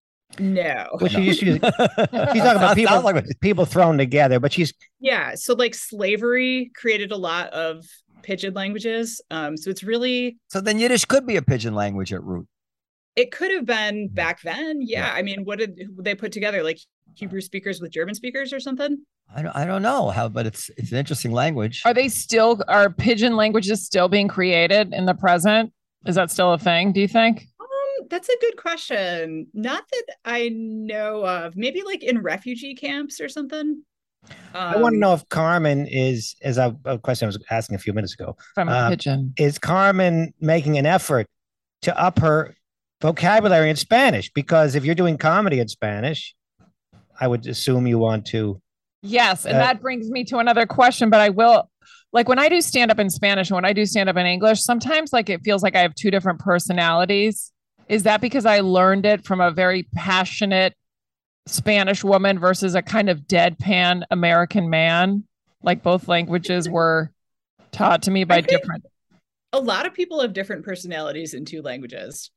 [SPEAKER 5] No.
[SPEAKER 1] Well, she used to, she's talking about people, people thrown together, but she's
[SPEAKER 5] Yeah. So like slavery created a lot of pidgin languages. Um, so it's really,
[SPEAKER 2] So then Yiddish could be a pidgin language at root.
[SPEAKER 5] it could have been back then. Yeah. I mean, what did they put together? Like Hebrew speakers with German speakers or something?
[SPEAKER 2] I don't, I don't know how, but it's it's an interesting language.
[SPEAKER 3] are they still, are pidgin languages still being created in the present? Is that still a thing, do you think?
[SPEAKER 5] Um, that's a good question. Not that I know of. Maybe like in refugee camps or something. Um,
[SPEAKER 1] I want to know if Carmen is, as a, a question I was asking a few minutes ago,
[SPEAKER 3] From a
[SPEAKER 1] Uh,
[SPEAKER 3] pidgin.
[SPEAKER 1] is Carmen making an effort to up her vocabulary in Spanish? Because if you're doing comedy in Spanish, I would assume you want to.
[SPEAKER 3] Yes. And
[SPEAKER 1] uh,
[SPEAKER 3] that brings me to another question, but I will, like when I do stand up in Spanish and when I do stand up in English, sometimes like it feels like I have two different personalities. Is that because I learned it from a very passionate Spanish woman versus a kind of deadpan American man? Like both languages were taught to me by
[SPEAKER 5] think-
[SPEAKER 3] different.
[SPEAKER 5] a lot of people have different personalities in two languages.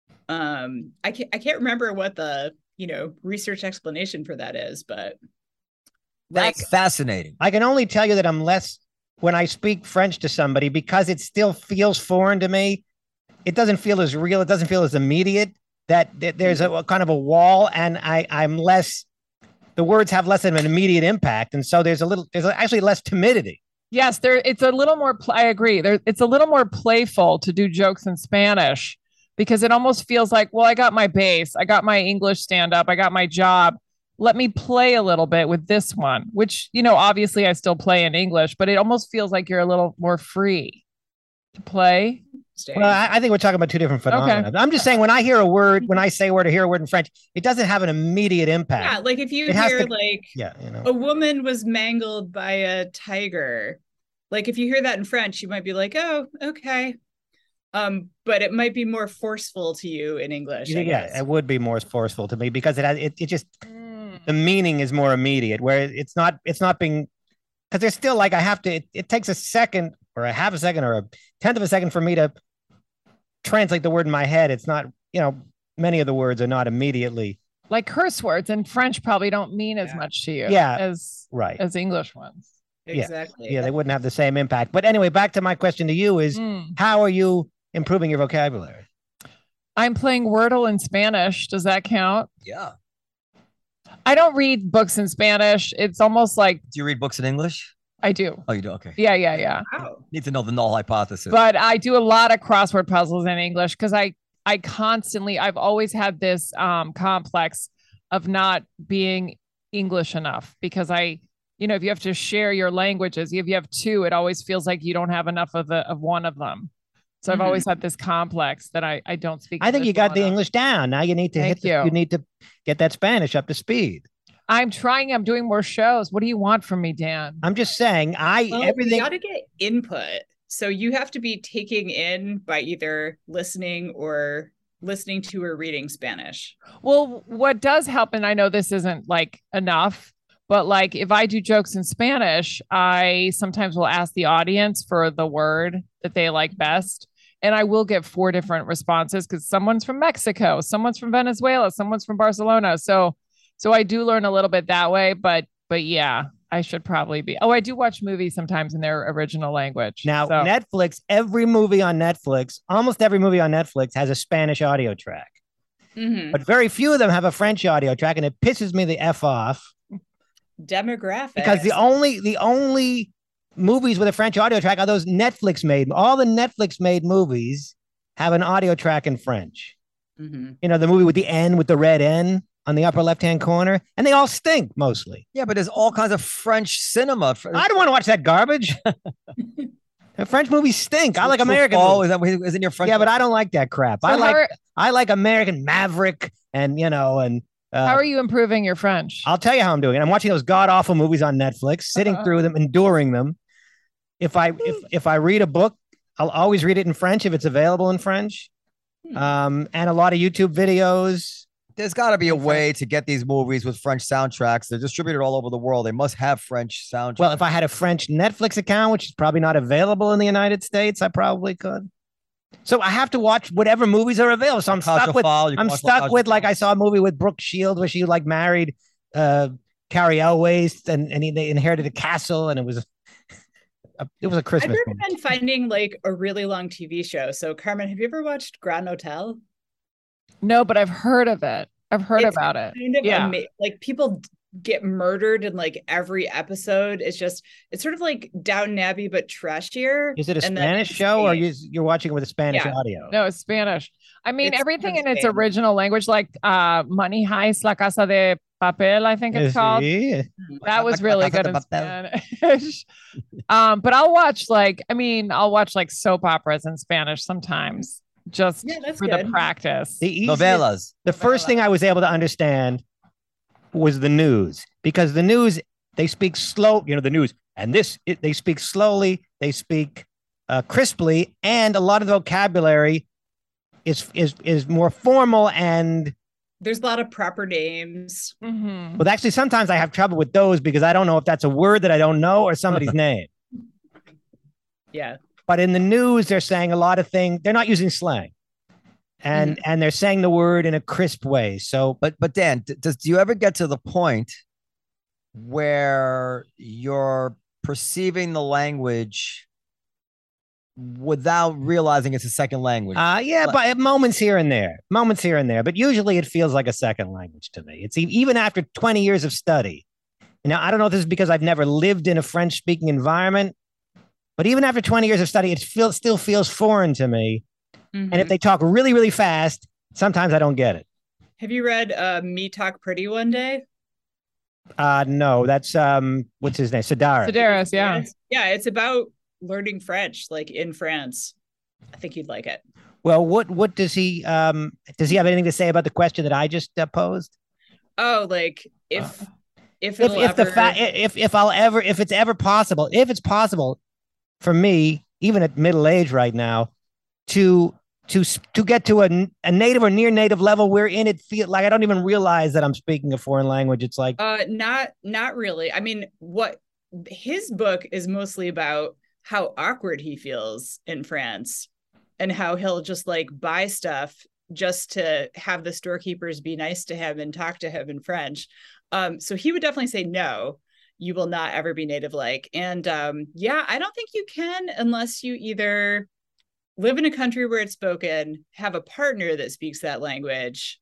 [SPEAKER 5] Um, I can't I can't remember what the, you know, research explanation for that is, but like
[SPEAKER 2] That's fascinating.
[SPEAKER 1] I can only tell you that I'm less when I speak French to somebody because it still feels foreign to me. It doesn't feel as real. It doesn't feel as immediate. That, that there's a, a kind of a wall, and I I'm less. The words have less of an immediate impact, and so there's a little. There's actually less timidity.
[SPEAKER 3] Yes, there. It's a little more. Pl- I agree. There, it's a little more playful to do jokes in Spanish because it almost feels like, well, I got my base, I got my English stand up, I got my job. Let me play a little bit with this one, which you know, obviously, I still play in English, but it almost feels like you're a little more free to play.
[SPEAKER 1] Well, I, I think we're talking about two different phenomena.
[SPEAKER 3] Okay.
[SPEAKER 1] I'm just saying when I hear a word, when I say a word or hear a word in French, it doesn't have an immediate impact.
[SPEAKER 5] yeah, like if you
[SPEAKER 1] It has
[SPEAKER 5] hear
[SPEAKER 1] to-
[SPEAKER 5] like
[SPEAKER 1] Yeah, you know.
[SPEAKER 5] a woman was mangled by a tiger, like if you hear that in French, you might be like, oh, okay. Um, but it might be more forceful to you in English. I
[SPEAKER 1] Yeah,
[SPEAKER 5] guess.
[SPEAKER 1] it would be more forceful to me because it has it, it just the meaning is more immediate, where it's not it's not being because there's still like I have to it, it takes a second or a half a second or a tenth of a second for me to translate the word in my head. It's not, you know, many of the words are not immediately
[SPEAKER 3] Like curse words in French probably don't mean as
[SPEAKER 5] Yeah.
[SPEAKER 3] much to you
[SPEAKER 1] Yeah.
[SPEAKER 3] as
[SPEAKER 1] right.
[SPEAKER 3] as English ones.
[SPEAKER 1] yeah.
[SPEAKER 5] Exactly.
[SPEAKER 1] Yeah, they wouldn't have the same impact. But anyway, back to my question to you is
[SPEAKER 3] Mm.
[SPEAKER 1] how are you improving your vocabulary?
[SPEAKER 3] I'm playing Wordle in Spanish. Does that count?
[SPEAKER 2] Yeah.
[SPEAKER 3] I don't read books in Spanish. It's almost like
[SPEAKER 2] Do you read books in English?
[SPEAKER 3] I do.
[SPEAKER 2] Oh, you do? Okay.
[SPEAKER 3] Yeah, yeah, yeah.
[SPEAKER 5] Wow.
[SPEAKER 2] Need to know the null hypothesis.
[SPEAKER 3] But I do a lot of crossword puzzles in English because I I constantly I've always had this um complex of not being English enough because I you know if you have to share your languages, if you have two, it always feels like you don't have enough of the of one of them. So I've
[SPEAKER 5] Mhm.
[SPEAKER 3] always had this complex that I I don't speak.
[SPEAKER 1] I think you
[SPEAKER 3] English
[SPEAKER 1] got
[SPEAKER 3] well
[SPEAKER 1] the
[SPEAKER 3] enough.
[SPEAKER 1] English down. Now you need to
[SPEAKER 3] Thank
[SPEAKER 1] hit the,
[SPEAKER 3] you.
[SPEAKER 1] you need to get that Spanish up to speed.
[SPEAKER 3] I'm trying. I'm doing more shows. What do you want from me, Dan?
[SPEAKER 1] I'm just saying I
[SPEAKER 5] Well,
[SPEAKER 1] everything
[SPEAKER 5] you got to get input. So you have to be taking in by either listening or listening to or reading Spanish.
[SPEAKER 3] Well, what does help, and I know this isn't like enough, but like if I do jokes in Spanish, I sometimes will ask the audience for the word that they like best. And I will get four different responses because someone's from Mexico, someone's from Venezuela, someone's from Barcelona. So so I do learn a little bit that way, but but yeah, I should probably be. Oh, I do watch movies sometimes in their original language.
[SPEAKER 1] now
[SPEAKER 3] So-
[SPEAKER 1] Netflix, every movie on Netflix, almost every movie on Netflix has a Spanish audio track.
[SPEAKER 5] Mhm.
[SPEAKER 1] But very few of them have a French audio track, and it pisses me the F off
[SPEAKER 5] Demographics.
[SPEAKER 1] because the only the only movies with a French audio track are those Netflix made. All the Netflix made movies have an audio track in French.
[SPEAKER 5] Mhm.
[SPEAKER 1] You know, the movie with the N with the red N. on the upper left-hand corner, and they all stink mostly.
[SPEAKER 2] Yeah, but there's all kinds of French cinema.
[SPEAKER 1] I don't want to watch that garbage. The French movies stink. I like American
[SPEAKER 2] Oh,
[SPEAKER 1] movies.
[SPEAKER 2] is that what- isn't your French?
[SPEAKER 1] Yeah, but I don't like that crap. I
[SPEAKER 3] So
[SPEAKER 1] like
[SPEAKER 3] how are,
[SPEAKER 1] I like American Maverick, and you know, and uh,
[SPEAKER 3] how are you improving your French?
[SPEAKER 1] I'll tell you how I'm doing it. I'm watching those god awful movies on Netflix, sitting
[SPEAKER 3] Uh-oh.
[SPEAKER 1] through them, enduring them. If I if if I read a book, I'll always read it in French if it's available in French. Um, and a lot of YouTube videos.
[SPEAKER 2] There's got to be a
[SPEAKER 1] In
[SPEAKER 2] way to get these movies with French soundtracks. They're distributed all over the world. They must have French soundtracks.
[SPEAKER 1] Well, if I had a French Netflix account, which is probably not available in the United States, I probably could. So I have to watch whatever movies are available. So I'm stuck with
[SPEAKER 2] Cauchafal, you can
[SPEAKER 1] I'm
[SPEAKER 2] watch
[SPEAKER 1] stuck
[SPEAKER 2] Cauchafal.
[SPEAKER 1] with like I saw a movie with Brooke Shields where she like married uh Carrie Elways and and he, they inherited a castle and it was a, it was a
[SPEAKER 5] I'd
[SPEAKER 1] Christmas movie.
[SPEAKER 5] recommend finding like a really long T V show. So, Carmen, have you ever watched Grand Hotel?
[SPEAKER 3] No, but I've heard of it. I've heard
[SPEAKER 5] It's
[SPEAKER 3] about it.
[SPEAKER 5] Kind of
[SPEAKER 3] Yeah.
[SPEAKER 5] ama- like people d- get murdered in like every episode. It's just it's sort of like Downton Abbey but trashier.
[SPEAKER 1] Is it a
[SPEAKER 5] and then
[SPEAKER 1] Spanish
[SPEAKER 5] it's
[SPEAKER 1] show or
[SPEAKER 5] Spain.
[SPEAKER 1] you, you're watching it with a Spanish
[SPEAKER 5] Yeah.
[SPEAKER 1] audio?
[SPEAKER 3] No, it's Spanish. I mean,
[SPEAKER 5] It's
[SPEAKER 3] everything
[SPEAKER 5] from
[SPEAKER 3] in its
[SPEAKER 5] Spain.
[SPEAKER 3] original language, like uh, Money Heist, La Casa de Papel, I think it's called.
[SPEAKER 1] Sí.
[SPEAKER 3] That was
[SPEAKER 2] La
[SPEAKER 3] really
[SPEAKER 2] Casa
[SPEAKER 3] good
[SPEAKER 2] de
[SPEAKER 3] in
[SPEAKER 2] Papel.
[SPEAKER 3] Spanish. um, but I'll watch like, I mean, I'll watch like soap operas in Spanish sometimes, just
[SPEAKER 5] Yeah, that's
[SPEAKER 3] for the
[SPEAKER 5] good.
[SPEAKER 3] practice.
[SPEAKER 1] The easiest-
[SPEAKER 2] Novelas.
[SPEAKER 1] The first thing I was able to understand was the news because the news they speak slow, you know, the news and this it, they speak slowly, they speak uh, crisply, and a lot of the vocabulary is is is more formal and
[SPEAKER 5] There's a lot of proper names.
[SPEAKER 3] Mhm.
[SPEAKER 1] well, actually sometimes I have trouble with those because I don't know if that's a word that I don't know or somebody's name.
[SPEAKER 5] Yeah.
[SPEAKER 1] But in the news, they're saying a lot of things. They're not using slang, and and they're saying the word in a crisp way. So
[SPEAKER 2] But but Dan, d- does do you ever get to the point where you're perceiving the language without realizing it's a second language?
[SPEAKER 1] Uh, yeah,
[SPEAKER 2] Like-
[SPEAKER 1] but at moments here and there, moments here and there. But usually it feels like a second language to me. It's e- even after twenty years of study. Now, I don't know if this is because I've never lived in a French speaking environment, but even after twenty years of study, it feels still feels foreign to me. And if
[SPEAKER 5] Mhm.
[SPEAKER 1] they talk really, really fast, sometimes I don't get it.
[SPEAKER 5] Have you read uh, Me Talk Pretty One Day?
[SPEAKER 1] Uh, no, that's um, what's his name? Sedaris.
[SPEAKER 3] Sedaris, yeah.
[SPEAKER 5] It's- yeah, it's about learning French, like in France. I think you'd like it.
[SPEAKER 1] Well, what what does he um does he have anything to say about the question that I just uh, posed?
[SPEAKER 5] Oh, like if if
[SPEAKER 1] If
[SPEAKER 5] it'll
[SPEAKER 1] if the
[SPEAKER 5] ever-
[SPEAKER 1] fa- if if I'll ever if it's ever possible, if it's possible for me, even at middle age right now, to to s- to get to a, a native or near native level where in it feel like I don't even realize that I'm speaking a foreign language. It's like
[SPEAKER 5] Uh, not not really. I mean, what his book is mostly about how awkward he feels in France and how he'll just like buy stuff just to have the storekeepers be nice to him and talk to him in French. Um, so he would definitely say no, you will not ever be native like. And um, yeah, I don't think you can unless you either live in a country where it's spoken, have a partner that speaks that language,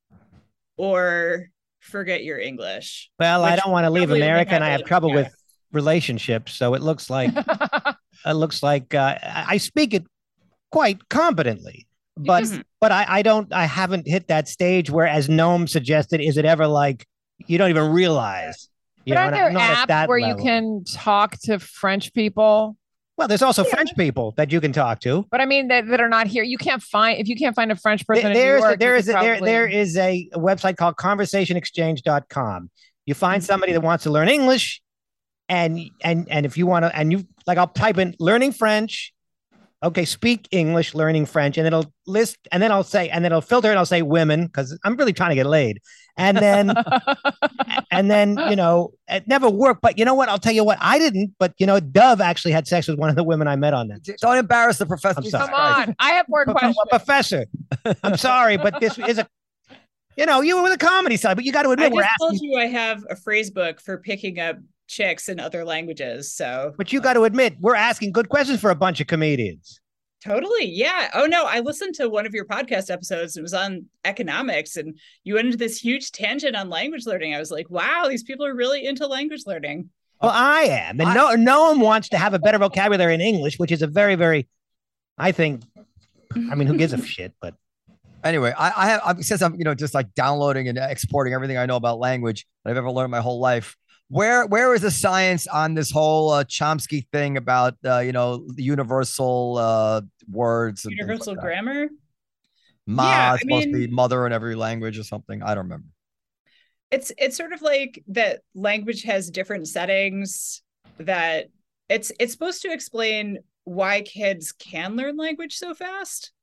[SPEAKER 5] or forget your English.
[SPEAKER 1] well, I
[SPEAKER 5] which
[SPEAKER 1] don't want to leave
[SPEAKER 5] probably only
[SPEAKER 1] America, and I have
[SPEAKER 5] happens-
[SPEAKER 1] trouble
[SPEAKER 5] yeah.
[SPEAKER 1] with relationships. So it looks like it looks like uh, I I speak it quite competently, but
[SPEAKER 5] just-
[SPEAKER 1] but I, I don't I haven't hit that stage where, as Noam suggested, is it ever like you don't even realize? You
[SPEAKER 3] But
[SPEAKER 1] know,
[SPEAKER 3] aren't
[SPEAKER 1] and
[SPEAKER 3] there
[SPEAKER 1] I'm not at
[SPEAKER 3] apps
[SPEAKER 1] that
[SPEAKER 3] where you
[SPEAKER 1] level.
[SPEAKER 3] can talk to French people?
[SPEAKER 1] Well, there's also French people that you can talk to.
[SPEAKER 3] But I mean that, that are not here. You can't find if you can't find a French person in New
[SPEAKER 1] There's
[SPEAKER 3] York.
[SPEAKER 1] there
[SPEAKER 3] you
[SPEAKER 1] is
[SPEAKER 3] could
[SPEAKER 1] a, there
[SPEAKER 3] probably-
[SPEAKER 1] there is a website called conversation exchange dot com. You find
[SPEAKER 3] Mm-hmm.
[SPEAKER 1] somebody that wants to learn English, and and and if you want to, and you like, I'll type in learning French. Okay, speak English, learning French, and it'll list, and then I'll say, and then it'll filter, and I'll say women because I'm really trying to get laid, and then and then you know it never worked. But you know what? I'll tell you what, I didn't. But you know, Dove actually had sex with one of the women I met on that.
[SPEAKER 2] Don't embarrass the professor.
[SPEAKER 1] I'm
[SPEAKER 2] Jesus
[SPEAKER 1] sorry.
[SPEAKER 3] Come
[SPEAKER 2] Christ.
[SPEAKER 3] on, I have more questions.
[SPEAKER 1] Professor, I'm sorry, but this is a, you know, you were with a comedy side, but you got to
[SPEAKER 5] I
[SPEAKER 1] admit we're
[SPEAKER 5] just
[SPEAKER 1] asking.
[SPEAKER 5] told you I have a phrase book for picking up chicks in other languages. So
[SPEAKER 1] But you got to admit, we're asking good questions for a bunch of comedians.
[SPEAKER 5] totally. Yeah. Oh no, I listened to one of your podcast episodes. It was on economics and you went into this huge tangent on language learning. I was like, wow, these people are really into language learning.
[SPEAKER 1] Well, I am. And no, no one wants to have a better vocabulary in English, which is a very, very, I think, I mean, who gives a shit? But
[SPEAKER 2] Anyway, I, I have I, since I'm you know just like downloading and exporting everything I know about language that I've ever learned my whole life. Where where is the science on this whole uh, Chomsky thing about uh, you know the universal uh, words and things
[SPEAKER 5] Universal
[SPEAKER 2] like that?
[SPEAKER 5] grammar.
[SPEAKER 2] Ma
[SPEAKER 5] Yeah,
[SPEAKER 2] is
[SPEAKER 5] I
[SPEAKER 2] supposed to be
[SPEAKER 5] mean,
[SPEAKER 2] mother in every language or something. I don't remember.
[SPEAKER 5] it's it's sort of like that language has different settings, that it's it's supposed to explain why kids can learn language so fast.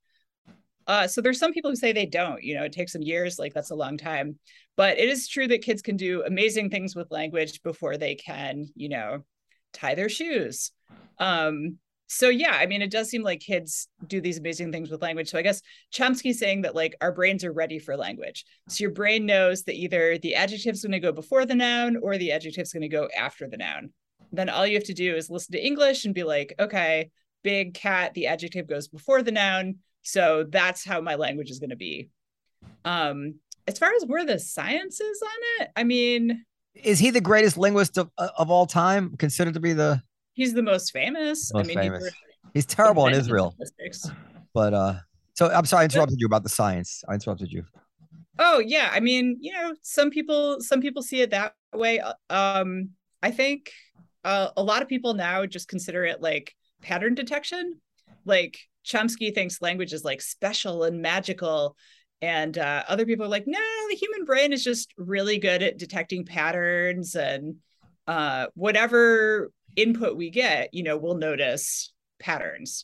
[SPEAKER 5] Uh, so there's some people who say they don't, you know, it takes them years, like that's a long time. But it is true that kids can do amazing things with language before they can, you know, tie their shoes. Um, so yeah, I mean, it does seem like kids do these amazing things with language. So I guess Chomsky's saying that like our brains are ready for language. So your brain knows that either the adjective's going to go before the noun or the adjective's going to go after the noun. Then all you have to do is listen to English and be like, okay, big cat, the adjective goes before the noun. So that's how my language is going to be. Um, as far as where the science is on it, I mean,
[SPEAKER 2] Is he the greatest linguist of, of all time? Considered to be the
[SPEAKER 5] he's the most famous.
[SPEAKER 2] most
[SPEAKER 5] I mean,
[SPEAKER 2] famous.
[SPEAKER 5] he wrote
[SPEAKER 2] He's terrible in
[SPEAKER 5] invented
[SPEAKER 2] Israel,
[SPEAKER 5] statistics.
[SPEAKER 2] but uh. So I'm sorry I interrupted you about the science. I interrupted you.
[SPEAKER 5] Oh yeah, I mean, you know, some people some people see it that way. Um, I think uh, a lot of people now just consider it like pattern detection. Like Chomsky thinks language is like special and magical, and uh, other people are like, no, the human brain is just really good at detecting patterns, and uh, whatever input we get, you know, we'll notice patterns.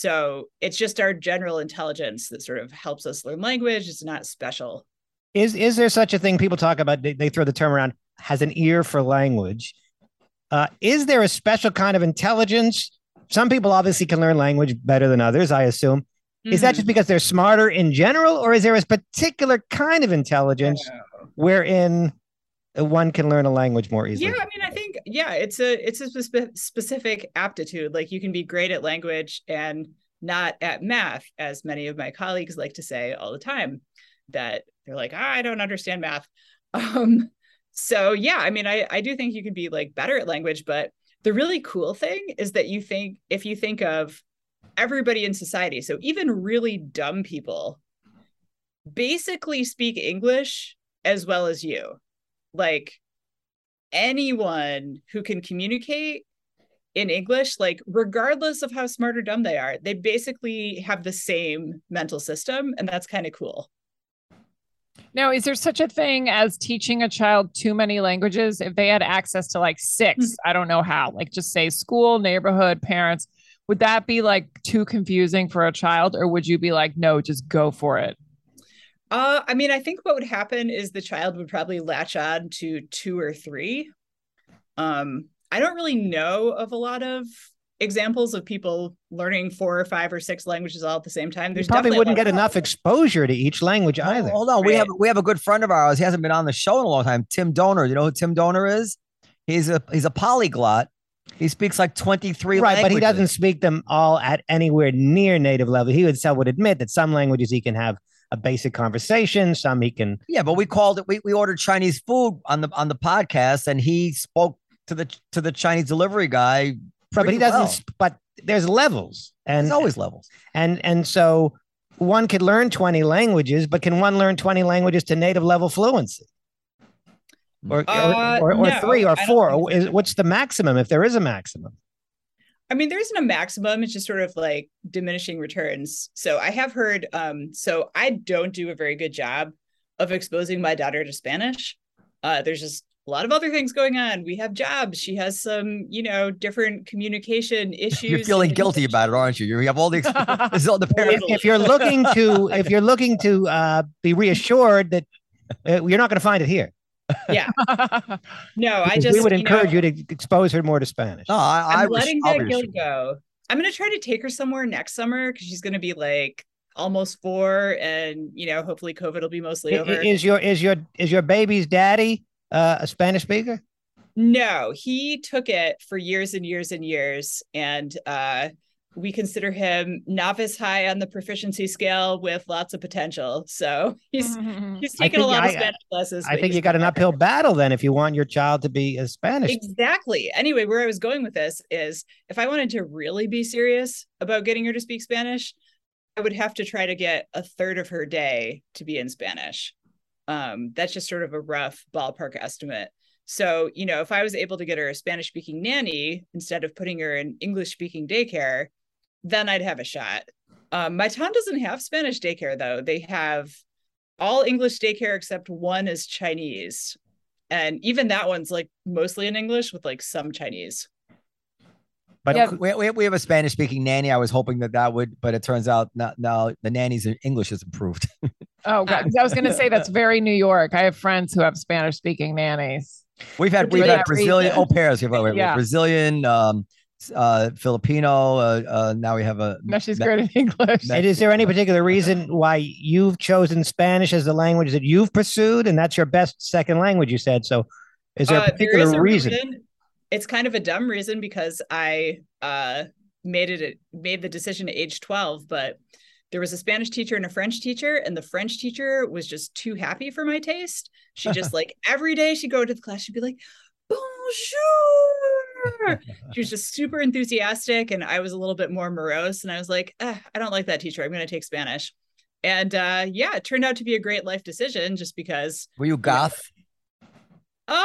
[SPEAKER 5] So it's just our general intelligence that sort of helps us learn language. It's not special.
[SPEAKER 1] Is is there such a thing? People talk about, they, they throw the term around, has an ear for language. Uh, is there a special kind of intelligence? Some people obviously can learn language better than others, I assume. Mm-hmm. Is that just because they're smarter in general, or is there a particular kind of intelligence yeah. wherein one can learn a language more easily?
[SPEAKER 5] Yeah, I mean, I think, yeah, it's a it's a spe- specific aptitude. Like you can be great at language and not at math, as many of my colleagues like to say all the time, that they're like, oh, I don't understand math. Um, so yeah, I mean, I, I do think you can be like better at language, but the really cool thing is that you think, if you think of everybody in society, so even really dumb people basically speak English as well as you. Like anyone who can communicate in English, like regardless of how smart or dumb they are, they basically have the same mental system, and that's kind of cool.
[SPEAKER 3] Now, is there such a thing as teaching a child too many languages? If they had access to like six, mm-hmm. I don't know how, like just say school, neighborhood, parents, would that be like too confusing for a child? Or would you be like, no, just go for it?
[SPEAKER 5] Uh, I mean, I think what would happen is the child would probably latch on to two or three. Um, I don't really know of a lot of examples of people learning four or five or six languages all at the same time. There's
[SPEAKER 1] you probably wouldn't get enough exposure to each language
[SPEAKER 2] hold,
[SPEAKER 1] either.
[SPEAKER 2] Hold on, right. we have we have a good friend of ours. He hasn't been on the show in a long time. Tim Donor. You know who Tim Donor is? He's a he's a polyglot. He speaks like twenty-three
[SPEAKER 1] right,
[SPEAKER 2] languages.
[SPEAKER 1] But he doesn't speak them all at anywhere near native level. He would would admit that some languages he can have a basic conversation, some he can.
[SPEAKER 2] Yeah, but we called it. We we ordered Chinese food on the on the podcast, and he spoke to the to the Chinese delivery guy.
[SPEAKER 1] Right, but he doesn't.
[SPEAKER 2] Well.
[SPEAKER 1] But there's levels, and
[SPEAKER 2] there's always levels,
[SPEAKER 1] and and so one could learn twenty languages, but can one learn twenty languages to native level fluency? Or
[SPEAKER 5] uh,
[SPEAKER 1] or, or, or
[SPEAKER 5] no,
[SPEAKER 1] three or four? Is, what's the maximum, if there is a maximum?
[SPEAKER 5] I mean, there isn't a maximum. It's just sort of like diminishing returns. So I have heard, um, so I don't do a very good job of exposing my daughter to Spanish. Uh, there's just a lot of other things going on. We have jobs. She has some, you know, different communication issues.
[SPEAKER 2] You're feeling guilty about it, aren't you? You have all the, all the parents.
[SPEAKER 1] If, if you're looking to, if you're looking to uh, be reassured that uh, you're not going to find it here.
[SPEAKER 5] Yeah. No, I just
[SPEAKER 1] we would
[SPEAKER 5] you
[SPEAKER 1] encourage
[SPEAKER 5] know,
[SPEAKER 1] you to expose her more to Spanish.
[SPEAKER 2] No, I,
[SPEAKER 5] I'm
[SPEAKER 2] I
[SPEAKER 5] letting
[SPEAKER 2] I'll
[SPEAKER 5] that guilt go. I'm going to try to take her somewhere next summer because she's going to be like almost four, and you know, hopefully COVID will be mostly over.
[SPEAKER 1] Is your is your is your baby's daddy uh, a Spanish speaker?
[SPEAKER 5] No, he took it for years and years and years, and uh, we consider him novice high on the proficiency scale with lots of potential. So he's he's taken a lot
[SPEAKER 1] I,
[SPEAKER 5] of Spanish classes.
[SPEAKER 1] I think you got an uphill battle then if you want your child to be a Spanish.
[SPEAKER 5] Exactly. Anyway, where I was going with this is if I wanted to really be serious about getting her to speak Spanish, I would have to try to get a third of her day to be in Spanish. Um, that's just sort of a rough ballpark estimate. So, you know, if I was able to get her a Spanish speaking nanny instead of putting her in English speaking daycare, then I'd have a shot. Um, my town doesn't have Spanish daycare, though. They have all English daycare except one is Chinese. And even that one's like mostly in English with like some Chinese.
[SPEAKER 1] But
[SPEAKER 3] Yeah.
[SPEAKER 2] We, we, we have a Spanish speaking nanny. I was hoping that that would, but it turns out now, now the nanny's English is improved.
[SPEAKER 3] Oh, God. 'Cause I was going to say that's very New York. I have friends who have Spanish speaking nannies.
[SPEAKER 2] We've had
[SPEAKER 5] For
[SPEAKER 2] we've had
[SPEAKER 3] that
[SPEAKER 2] Brazilian
[SPEAKER 3] reason.
[SPEAKER 2] au pairs. We've had
[SPEAKER 3] Yeah.
[SPEAKER 2] Brazilian, um, uh, Filipino. Uh, uh, now we have a.
[SPEAKER 3] No, she's
[SPEAKER 2] Me-
[SPEAKER 3] great in English.
[SPEAKER 2] Me-
[SPEAKER 1] and is there any particular reason why you've chosen Spanish as the language that you've pursued, and that's your best second language? You said so. Is there a
[SPEAKER 5] Uh,
[SPEAKER 1] particular
[SPEAKER 5] is a
[SPEAKER 1] reason?
[SPEAKER 5] It's kind of a dumb reason because I uh, made it made the decision at age twelve, but there was a Spanish teacher and a French teacher, and the French teacher was just too happy for my taste. She just like every day she'd go to the class, she'd be like, bonjour. She was just super enthusiastic, and I was a little bit more morose, and I was like, eh, I don't like that teacher. I'm going to take Spanish. And uh, yeah, it turned out to be a great life decision just because,
[SPEAKER 2] Were you goth?
[SPEAKER 5] uh,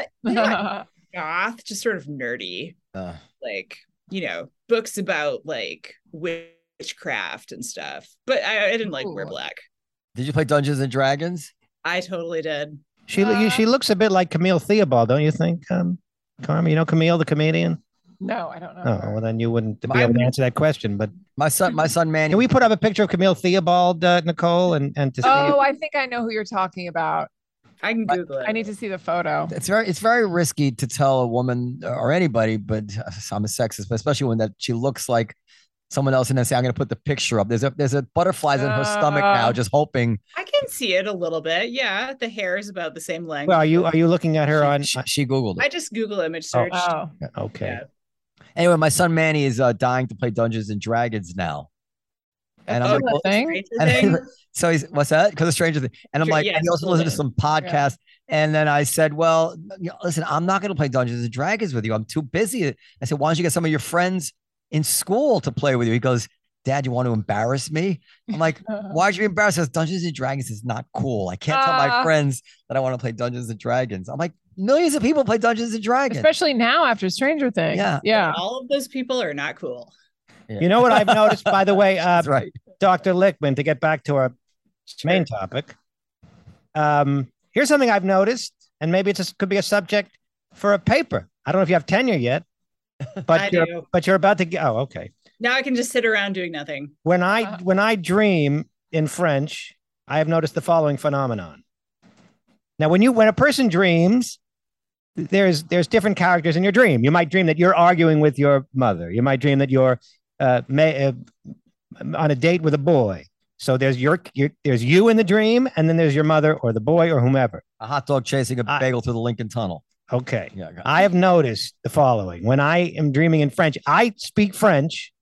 [SPEAKER 5] not goth, just sort of nerdy.
[SPEAKER 2] Uh,
[SPEAKER 5] Like, you know, books about like witchcraft and stuff. But I, I didn't like wear
[SPEAKER 3] Ooh.
[SPEAKER 5] black.
[SPEAKER 2] did you play Dungeons and Dragons?
[SPEAKER 5] I totally did.
[SPEAKER 1] She
[SPEAKER 3] Uh,
[SPEAKER 1] she looks a bit like Camille Theobald, don't you think, um, Carmen? You know Camille, the comedian?
[SPEAKER 3] No, I don't know.
[SPEAKER 1] Oh,
[SPEAKER 3] her.
[SPEAKER 1] well, then you wouldn't be
[SPEAKER 2] My-
[SPEAKER 1] able to answer that question. But
[SPEAKER 2] My son, my son Manny.
[SPEAKER 1] can we put up a picture of Camille Theobald, uh, Nicole, and and to see?
[SPEAKER 3] Oh, I think I know who you're talking about.
[SPEAKER 5] I can
[SPEAKER 2] But
[SPEAKER 5] Google it.
[SPEAKER 3] I need to see the photo.
[SPEAKER 2] It's very, it's very risky to tell a woman or anybody, but I'm a sexist, but especially when that she looks like someone else, and then say, "I'm going to put the picture up." There's a there's a butterflies in her stomach now,
[SPEAKER 3] Uh.
[SPEAKER 2] just hoping.
[SPEAKER 5] I can see it a little bit. Yeah, the hair is about the same length.
[SPEAKER 1] Well, are you are you looking at her on?
[SPEAKER 2] She, she googled
[SPEAKER 5] I
[SPEAKER 2] it.
[SPEAKER 5] just Google image
[SPEAKER 1] Oh.
[SPEAKER 5] search.
[SPEAKER 3] Oh,
[SPEAKER 1] Okay.
[SPEAKER 5] Yeah.
[SPEAKER 2] Anyway, my son Manny is uh, dying to play Dungeons and Dragons now, and I'm
[SPEAKER 3] Oh,
[SPEAKER 2] like,
[SPEAKER 3] the
[SPEAKER 2] well,
[SPEAKER 3] thing?
[SPEAKER 5] Stranger
[SPEAKER 2] and
[SPEAKER 5] Things?
[SPEAKER 2] so he's what's that? Because of Stranger Things, and I'm
[SPEAKER 5] Sure,
[SPEAKER 2] like,
[SPEAKER 5] yeah,
[SPEAKER 2] and he also
[SPEAKER 5] cool
[SPEAKER 2] listened to
[SPEAKER 5] name.
[SPEAKER 2] some podcast, and then I said, well, you know, listen, I'm not going to play Dungeons and Dragons with you. I'm too busy. I said, why don't you get some of your friends in school to play with you? He goes, Dad, you want to embarrass me? I'm like, why'd you be embarrassed? Because Dungeons and Dragons is not cool. I can't tell my
[SPEAKER 3] Ah.
[SPEAKER 2] friends that I want to play Dungeons and Dragons. I'm like, millions of people play Dungeons and Dragons.
[SPEAKER 3] especially now after Stranger Things.
[SPEAKER 2] Yeah.
[SPEAKER 3] Yeah.
[SPEAKER 5] All of those people are not cool.
[SPEAKER 1] You know what I've noticed, by the way, uh,
[SPEAKER 2] That's right.
[SPEAKER 1] Doctor Lickman, to get back to our main topic. Um, here's something I've noticed, and maybe it's a, could be a subject for a paper. I don't know if you have tenure yet, but
[SPEAKER 5] I
[SPEAKER 1] you're,
[SPEAKER 5] do.
[SPEAKER 1] but you're about to get. Oh, okay.
[SPEAKER 5] Now I can just sit around doing nothing.
[SPEAKER 1] When I
[SPEAKER 3] Uh-huh.
[SPEAKER 1] when I dream in French, I have noticed the following phenomenon. Now, when you when a person dreams, there's there's different characters in your dream. You might dream that you're arguing with your mother. You might dream that you're uh, may, uh, on a date with a boy. So there's your, your there's you in the dream, and then there's your mother or the boy or whomever.
[SPEAKER 2] A hot dog chasing a
[SPEAKER 1] I-
[SPEAKER 2] bagel through the Lincoln Tunnel.
[SPEAKER 1] Okay.
[SPEAKER 2] Yeah. I got-
[SPEAKER 1] I have noticed the following. When I am dreaming in French, I speak French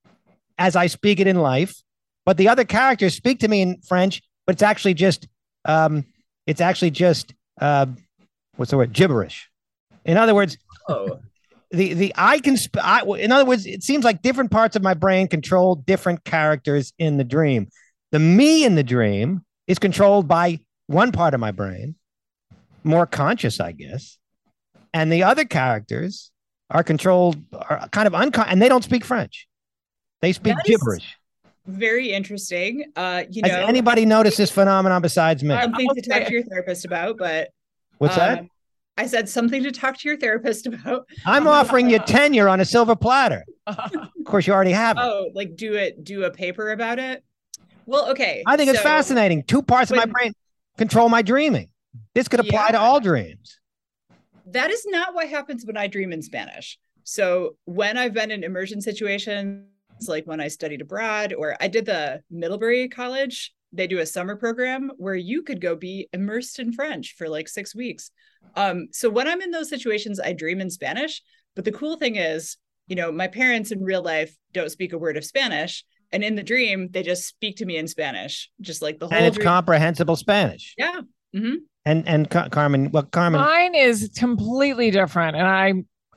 [SPEAKER 1] as I speak it in life, but the other characters speak to me in French, but it's actually just um, it's actually just uh, what's the word? Gibberish. In other words,
[SPEAKER 5] Oh,
[SPEAKER 1] the the I can sp- I, in other words, it seems like different parts of my brain control different characters in the dream. The me in the dream is controlled by one part of my brain, more conscious, I guess, and the other characters are controlled, are kind of unconscious, and they don't speak French. They speak
[SPEAKER 5] That is-
[SPEAKER 1] gibberish.
[SPEAKER 5] very interesting. Uh, you
[SPEAKER 1] Has
[SPEAKER 5] know,
[SPEAKER 1] anybody noticed this phenomenon besides me?
[SPEAKER 3] I-
[SPEAKER 5] something
[SPEAKER 3] I'll
[SPEAKER 5] to talk
[SPEAKER 3] say-
[SPEAKER 5] to your therapist about, but
[SPEAKER 1] What's that?
[SPEAKER 5] um, I said something to talk to your therapist about.
[SPEAKER 1] I'm offering you tenure on a silver platter. Of course, you already have it.
[SPEAKER 5] Oh, like do it, do a paper about it. Well, okay.
[SPEAKER 1] I think it's
[SPEAKER 5] so-
[SPEAKER 1] fascinating. Two parts of my
[SPEAKER 5] when-
[SPEAKER 1] brain control my dreaming. This could apply to
[SPEAKER 5] Yeah.
[SPEAKER 1] all dreams.
[SPEAKER 5] That is not what happens when I dream in Spanish. So when I've been in immersion situations, like when I studied abroad, or I did the Middlebury College, they do a summer program where you could go be immersed in French for like six weeks. Um, so when I'm in those situations, I dream in Spanish. But the cool thing is, you know, my parents in real life don't speak a word of Spanish. And in the dream, they just speak to me in Spanish, just like the whole
[SPEAKER 1] And it's
[SPEAKER 5] dream.
[SPEAKER 1] comprehensible Spanish.
[SPEAKER 5] Yeah. hmm
[SPEAKER 1] And and Car- Carmen, well, Carmen,
[SPEAKER 3] Mine is completely different, and I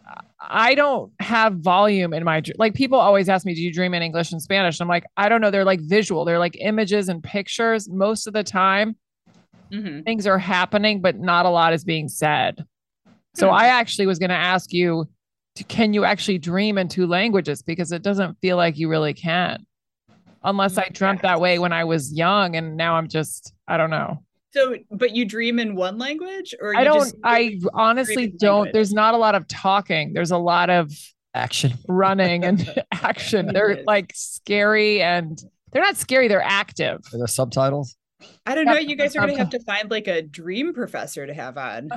[SPEAKER 3] I don't have volume in my, like people always ask me, do you dream in English and Spanish? I'm like, I don't know. They're like visual. They're like images and pictures. Most of the time
[SPEAKER 5] Mm-hmm.
[SPEAKER 3] things are happening, but not a lot is being said. So
[SPEAKER 5] Hmm.
[SPEAKER 3] I actually was going to ask you, can you actually dream in two languages? Because it doesn't feel like you really can, unless I dreamt that way when I was young. And now I'm just, I don't know.
[SPEAKER 5] So, but you dream in one language, or you
[SPEAKER 3] I don't,
[SPEAKER 5] just
[SPEAKER 3] I honestly
[SPEAKER 5] dream in
[SPEAKER 3] don't,
[SPEAKER 5] language?
[SPEAKER 3] there's not a lot of talking. There's a lot of
[SPEAKER 2] Action.
[SPEAKER 3] running and action. They're
[SPEAKER 5] Yes.
[SPEAKER 3] like scary, and they're not scary. They're active.
[SPEAKER 2] Are there subtitles?
[SPEAKER 5] I don't know.
[SPEAKER 3] Yep.
[SPEAKER 5] You guys are going to have to find like a dream professor to have on.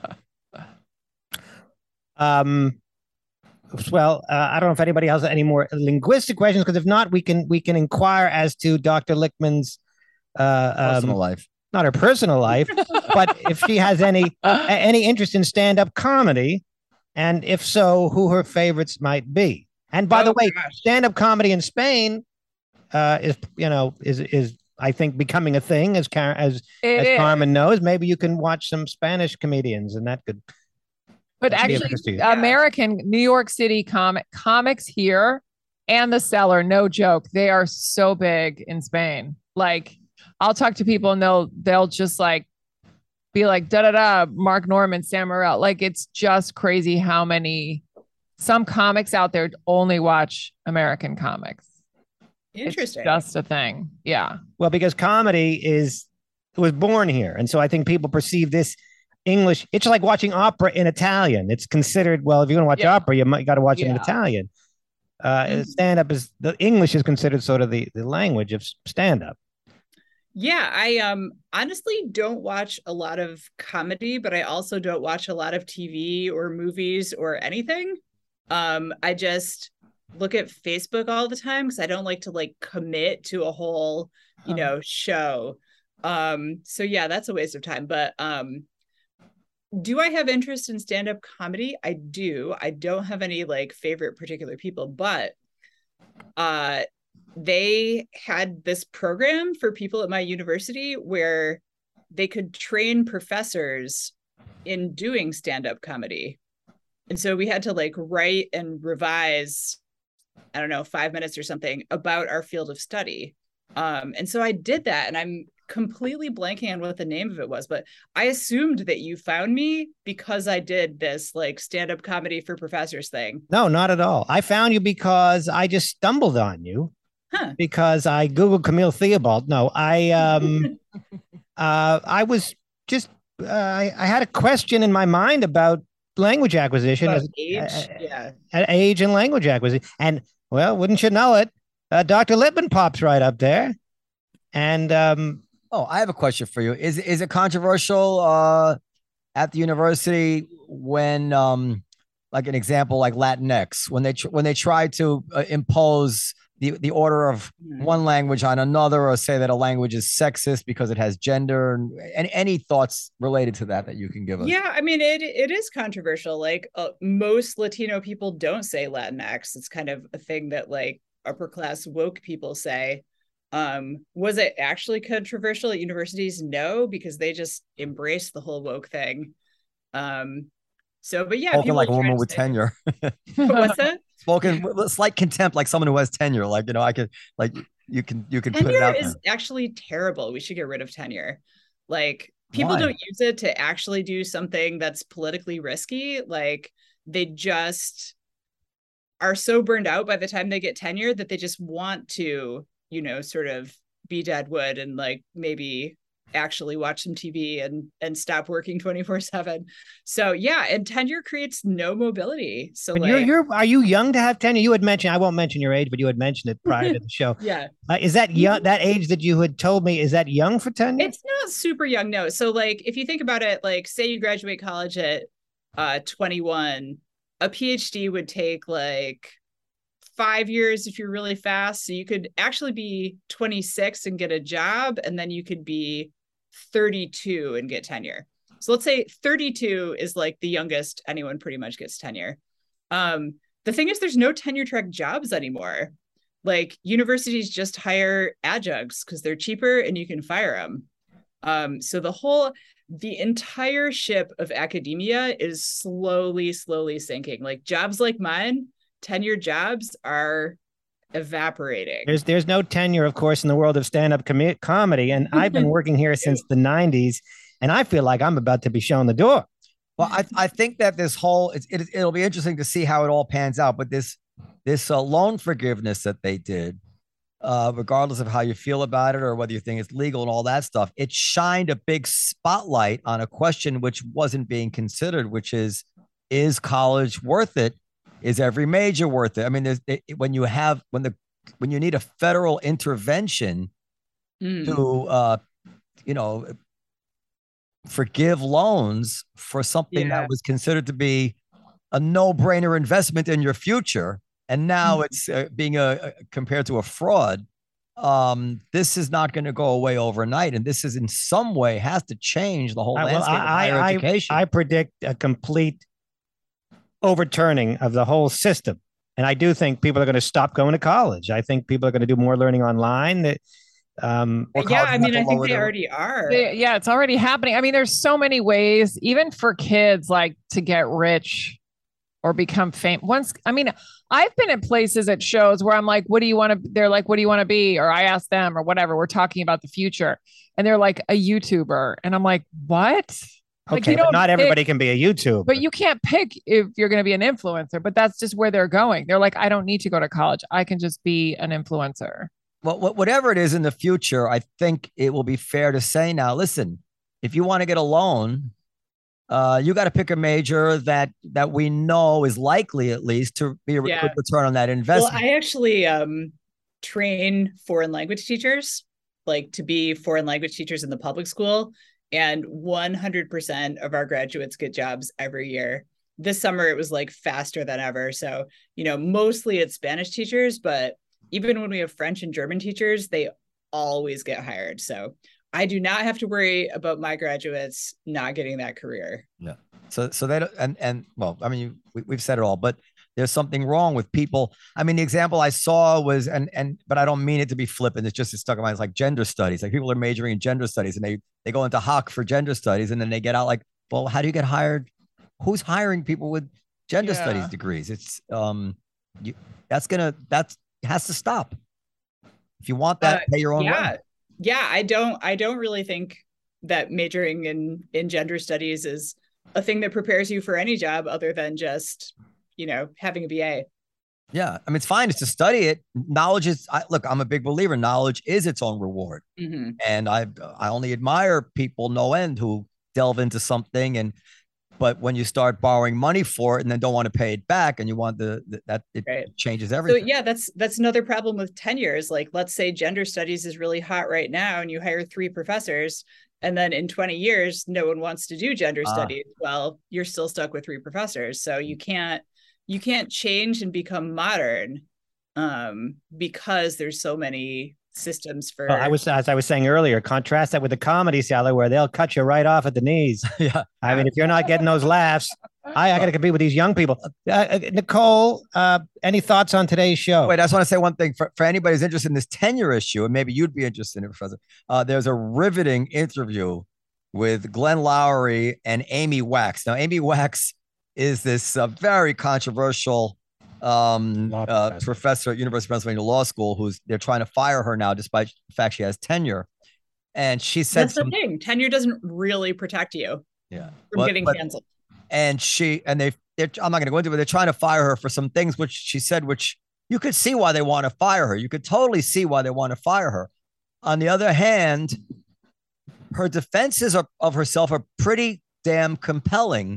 [SPEAKER 1] Um, well, uh, I don't know if anybody else has any more linguistic questions, because if not, we can we can inquire as to Doctor Lichtman's uh,
[SPEAKER 2] Personal
[SPEAKER 1] um,
[SPEAKER 2] life.
[SPEAKER 1] not her personal life, but if she has any a- any interest in stand-up comedy, and if so, who her favorites might be. And by
[SPEAKER 5] Oh,
[SPEAKER 1] the way,
[SPEAKER 5] gosh.
[SPEAKER 1] stand-up comedy in Spain uh, is you know is is I think becoming a thing, as Car- as
[SPEAKER 3] It
[SPEAKER 1] as
[SPEAKER 3] is.
[SPEAKER 1] Carmen knows. Maybe you can watch some Spanish comedians, and that could.
[SPEAKER 3] But
[SPEAKER 1] That should be of
[SPEAKER 3] actually,
[SPEAKER 1] interest to you.
[SPEAKER 5] Yeah.
[SPEAKER 3] American New York City comic comics here and the Cellar, no joke, they are so big in Spain. Like, I'll talk to people and they'll they'll just like be like da da da, Mark Norman, Sam Morril. Like, it's just crazy how many some comics out there only watch American comics.
[SPEAKER 5] Interesting.
[SPEAKER 3] It's just a thing. Yeah.
[SPEAKER 1] Well, because comedy is was born here, and so I think people perceive this English. It's like watching opera in Italian. It's considered, well, if you're going to watch
[SPEAKER 3] Yeah.
[SPEAKER 1] opera, you might got to watch it in
[SPEAKER 3] Yeah.
[SPEAKER 1] Italian. Uh,
[SPEAKER 5] Mhm.
[SPEAKER 1] Stand up is the English is considered sort of the the language of stand up.
[SPEAKER 5] Yeah, I um honestly don't watch a lot of comedy, but I also don't watch a lot of T V or movies or anything. Um, I just look at Facebook all the time because I don't like to like commit to a whole, you
[SPEAKER 3] Huh.
[SPEAKER 5] know, show. Um, so yeah, that's a waste of time. But um, do I have interest in stand-up comedy? I do. I don't have any like favorite particular people, but uh they had this program for people at my university where they could train professors in doing stand-up comedy. And so we had to like write and revise, I don't know, five minutes or something about our field of study. Um, and so I did that, and I'm completely blanking on what the name of it was, but I assumed that you found me because I did this like stand-up comedy for professors thing.
[SPEAKER 1] No, not at all. I found you because I just stumbled on you.
[SPEAKER 5] Huh.
[SPEAKER 1] Because I Googled Camille Theobald. No, I um uh I was just uh, I, I had a question in my mind about language acquisition
[SPEAKER 5] About
[SPEAKER 1] as
[SPEAKER 5] age,
[SPEAKER 1] uh,
[SPEAKER 5] yeah.
[SPEAKER 1] at age and language acquisition. And well, wouldn't you know it? Uh, Doctor Lippman pops right up there. And um
[SPEAKER 2] Oh, I have a question for you. Is is it controversial uh, at the university when, um, like an example, like Latinx, when they tr- when they try to uh, impose the the order of
[SPEAKER 5] Hmm.
[SPEAKER 2] one language on another, or say that a language is sexist because it has gender, and any, any thoughts related to that that you can give us?
[SPEAKER 5] Yeah, I mean, it it is controversial. Like uh, most Latino people don't say Latinx. It's kind of a thing that like upper class woke people say. Um, was it actually controversial at universities? No, because they just embrace the whole woke thing. Um, so, but yeah,
[SPEAKER 2] Spoken
[SPEAKER 5] people
[SPEAKER 2] like a
[SPEAKER 5] try
[SPEAKER 2] woman
[SPEAKER 5] to
[SPEAKER 2] with
[SPEAKER 5] say-
[SPEAKER 2] tenure.
[SPEAKER 5] What's that?
[SPEAKER 2] Spoken with slight contempt, like someone who has tenure. Like, you know, I could like you can you can put it
[SPEAKER 5] Tenure
[SPEAKER 2] out
[SPEAKER 5] is
[SPEAKER 2] there.
[SPEAKER 5] actually terrible. We should get rid of tenure. Like people
[SPEAKER 2] Why?
[SPEAKER 5] don't use it to actually do something that's politically risky. Like they just are so burned out by the time they get tenure that they just want to, you know, sort of be deadwood and like maybe actually watch some T V and and stop working twenty-four seven. So yeah, and tenure creates no mobility. So
[SPEAKER 1] but
[SPEAKER 5] like
[SPEAKER 1] you're you're are you young to have tenure? You had mentioned, I won't mention your age, but you had mentioned it prior to the show.
[SPEAKER 5] yeah.
[SPEAKER 1] Uh, is that young that age that you had told me, is that young for tenure?
[SPEAKER 5] It's not super young, no. So like if you think about it, like say you graduate college at uh twenty-one, a PhD would take like five years if you're really fast. So you could actually be twenty-six and get a job, and then you could be thirty-two and get tenure. So let's say thirty-two is like the youngest anyone pretty much gets tenure. Um, the thing is, there's no tenure track jobs anymore. Like universities just hire adjuncts because they're cheaper and you can fire them. Um, so the whole, the entire ship of academia is slowly, slowly sinking. Like jobs like mine, tenure jobs are evaporating.
[SPEAKER 1] There's there's no tenure, of course, in the world of stand-up com- comedy, and I've been working here since the nineties, and I feel like I'm about to be shown the door.
[SPEAKER 2] Well, I, I think that this whole it, it, it'll be interesting to see how it all pans out. But this this uh, loan forgiveness that they did, uh, regardless of how you feel about it or whether you think it's legal and all that stuff, it shined a big spotlight on a question which wasn't being considered, which is, is college worth it? Is every major worth it? I mean, there's it, when you have when the when you need a federal intervention mm. to uh, you know. forgive loans for something yeah. that was considered to be a no-brainer investment in your future, and now mm-hmm. it's uh, being a, a compared to a fraud. Um, this is not going to go away overnight, and this is in some way has to change the whole uh, landscape well, I, of higher
[SPEAKER 1] I,
[SPEAKER 2] education.
[SPEAKER 1] I, I predict a complete overturning of the whole system, and I do think people are going to stop going to college. I think people are going to do more learning online. That
[SPEAKER 5] Um, yeah, I mean, I think they their... already are.
[SPEAKER 3] They, yeah, it's already happening. I mean, there's so many ways, even for kids, like to get rich or become famous. Once, I mean, I've been in places at shows where I'm like, what do you want to, they're like, what do you want to be? Or I ask them or whatever, we're talking about the future. And they're like a YouTuber. And I'm like, what? Like,
[SPEAKER 1] okay, but not everybody pick, can be a YouTuber.
[SPEAKER 3] But you can't pick if you're going to be an influencer, but that's just where they're going. They're like, I don't need to go to college. I can just be an influencer.
[SPEAKER 2] Well, whatever it is in the future, I think it will be fair to say now, listen, if you want to get a loan, uh, you got to pick a major that that we know is likely at least to be a yeah. good return on that investment.
[SPEAKER 5] Well, I actually um, train foreign language teachers, like to be foreign language teachers in the public school. And one hundred percent of our graduates get jobs every year. This summer, it was like faster than ever. So, you know, mostly it's Spanish teachers, but even when we have French and German teachers, they always get hired. So I do not have to worry about my graduates not getting that career.
[SPEAKER 2] Yeah. So, so they don't, and, and well, I mean, you, we, we've said it all, but there's something wrong with people. I mean, the example I saw was, and, and, but I don't mean it to be flippant. It's just, it's stuck in my mind. It's like gender studies. Like people are majoring in gender studies and they, they go into H O C for gender studies. And then they get out like, well, how do you get hired? Who's hiring people with gender yeah. studies degrees? It's, um, you, that's gonna, that's, has to stop. If you want that, uh, pay your own
[SPEAKER 5] yeah.
[SPEAKER 2] way.
[SPEAKER 5] Yeah, I don't I don't really think that majoring in in gender studies is a thing that prepares you for any job other than just, you know, having a B A.
[SPEAKER 2] Yeah, I mean, it's fine. It's to study it. Knowledge is, I, look, I'm a big believer. Knowledge is its own reward. Mm-hmm. And I I only admire people no end who delve into something and but when you start borrowing money for it and then don't want to pay it back and you want the, the that it right. changes everything.
[SPEAKER 5] So yeah, that's that's another problem with tenures. Like let's say gender studies is really hot right now and you hire three professors and then in twenty years, no one wants to do gender ah. studies. Well, you're still stuck with three professors. So you can't you can't change and become modern um, because there's so many systems for
[SPEAKER 1] well, I was as I was saying earlier, contrast that with the comedy salad where they'll cut you right off at the knees.
[SPEAKER 2] yeah.
[SPEAKER 1] I mean, if you're not getting those laughs, I, I got to compete with these young people. Uh, Nicole, uh, any thoughts on today's show?
[SPEAKER 2] Wait, I just want to say one thing for, for anybody who's interested in this tenure issue, and maybe you'd be interested in it, Professor. Uh, there's a riveting interview with Glenn Loury and Amy Wax. Now, Amy Wax is this uh, very controversial um uh, professor. professor at University of Pennsylvania Law School who's they're trying to fire her now despite the fact she has tenure, and she said
[SPEAKER 5] that's some, the thing tenure doesn't really protect you
[SPEAKER 2] yeah
[SPEAKER 5] from but, getting but, canceled
[SPEAKER 2] and she and they they're, I'm not going to go into it, but they're trying to fire her for some things which she said which you could see why they want to fire her. You could totally see why they want to fire her. On the other hand, her defenses of, of herself are pretty damn compelling.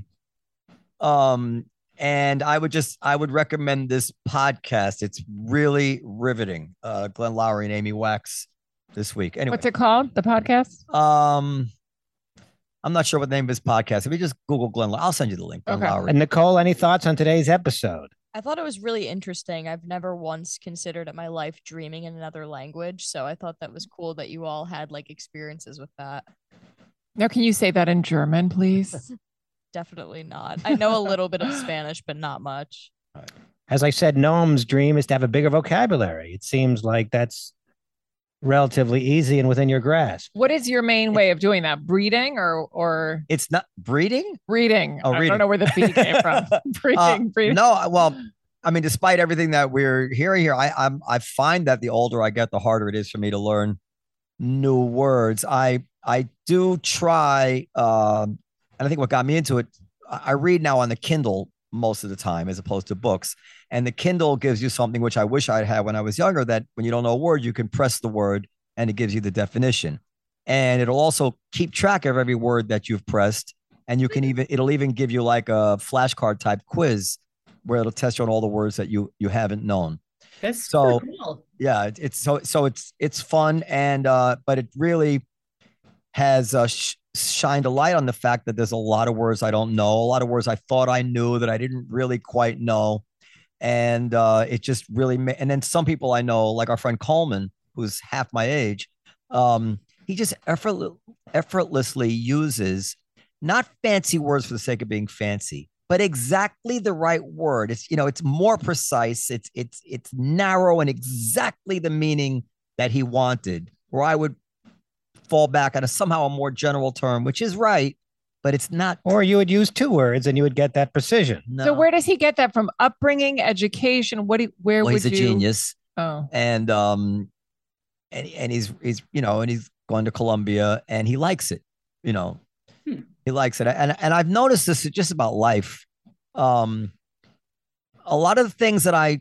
[SPEAKER 2] um And I would just, I would recommend this podcast. It's really riveting. Uh, Glenn Loury and Amy Wax this week. Anyway,
[SPEAKER 3] what's it called? The podcast?
[SPEAKER 2] Um, I'm not sure what the name of his podcast. If you just Google Glenn, I'll send you the link. Glenn
[SPEAKER 3] okay.
[SPEAKER 2] Loury.
[SPEAKER 1] And Nicole, any thoughts on today's episode?
[SPEAKER 6] I thought it was really interesting. I've never once considered in my life dreaming in another language. So I thought that was cool that you all had like experiences with that.
[SPEAKER 3] Now, can you say that in German, please?
[SPEAKER 6] Definitely not. I know a little bit of Spanish, but not much.
[SPEAKER 1] As I said, Noam's dream is to have a bigger vocabulary. It seems like that's relatively easy and within your grasp.
[SPEAKER 3] What is your main way of doing that? Breeding or or
[SPEAKER 2] It's not breeding.
[SPEAKER 3] reading?
[SPEAKER 2] Oh,
[SPEAKER 3] I
[SPEAKER 2] reading.
[SPEAKER 3] don't know where the B came from. breeding,
[SPEAKER 2] Uh,
[SPEAKER 3] breeding.
[SPEAKER 2] no, well, I mean, despite everything that we're hearing here, I I'm I find that the older I get, the harder it is for me to learn new words. I I do try, um, and I think what got me into it, I I read now on the Kindle most of the time as opposed to books. And the Kindle gives you something which I wish I'd had when I was younger, that when you don't know a word, you can press the word and it gives you the definition. And it'll also keep track of every word that you've pressed. And you can even, it'll even give you like a flashcard type quiz where it'll test you on all the words that you you haven't known.
[SPEAKER 5] That's
[SPEAKER 2] So-
[SPEAKER 5] super cool.
[SPEAKER 2] Yeah, it- it's so so it's it's fun, and uh, but it really has uh, sh- shined a light on the fact that there's a lot of words I don't know, a lot of words I thought I knew that I didn't really quite know, and uh, it just really ma- and then some people I know, like our friend Coleman, who's half my age, um, he just effort- effortlessly uses not fancy words for the sake of being fancy, but exactly the right word. It's, you know, it's more precise. It's it's it's narrow and exactly the meaning that he wanted. Where I would fall back on a somehow a more general term, which is right, but it's not.
[SPEAKER 1] Or you would use two words and you would get that precision.
[SPEAKER 2] No.
[SPEAKER 3] So where does he get that from? Upbringing, education? What? Do you, where
[SPEAKER 2] Well,
[SPEAKER 3] would
[SPEAKER 2] he's a
[SPEAKER 3] you?
[SPEAKER 2] genius,
[SPEAKER 3] Oh,
[SPEAKER 2] and um, and and he's he's you know, and he's going to Columbia, and he likes it. You know,
[SPEAKER 5] Hmm.
[SPEAKER 2] he likes it, and and I've noticed this just about life. Um, a lot of the things that I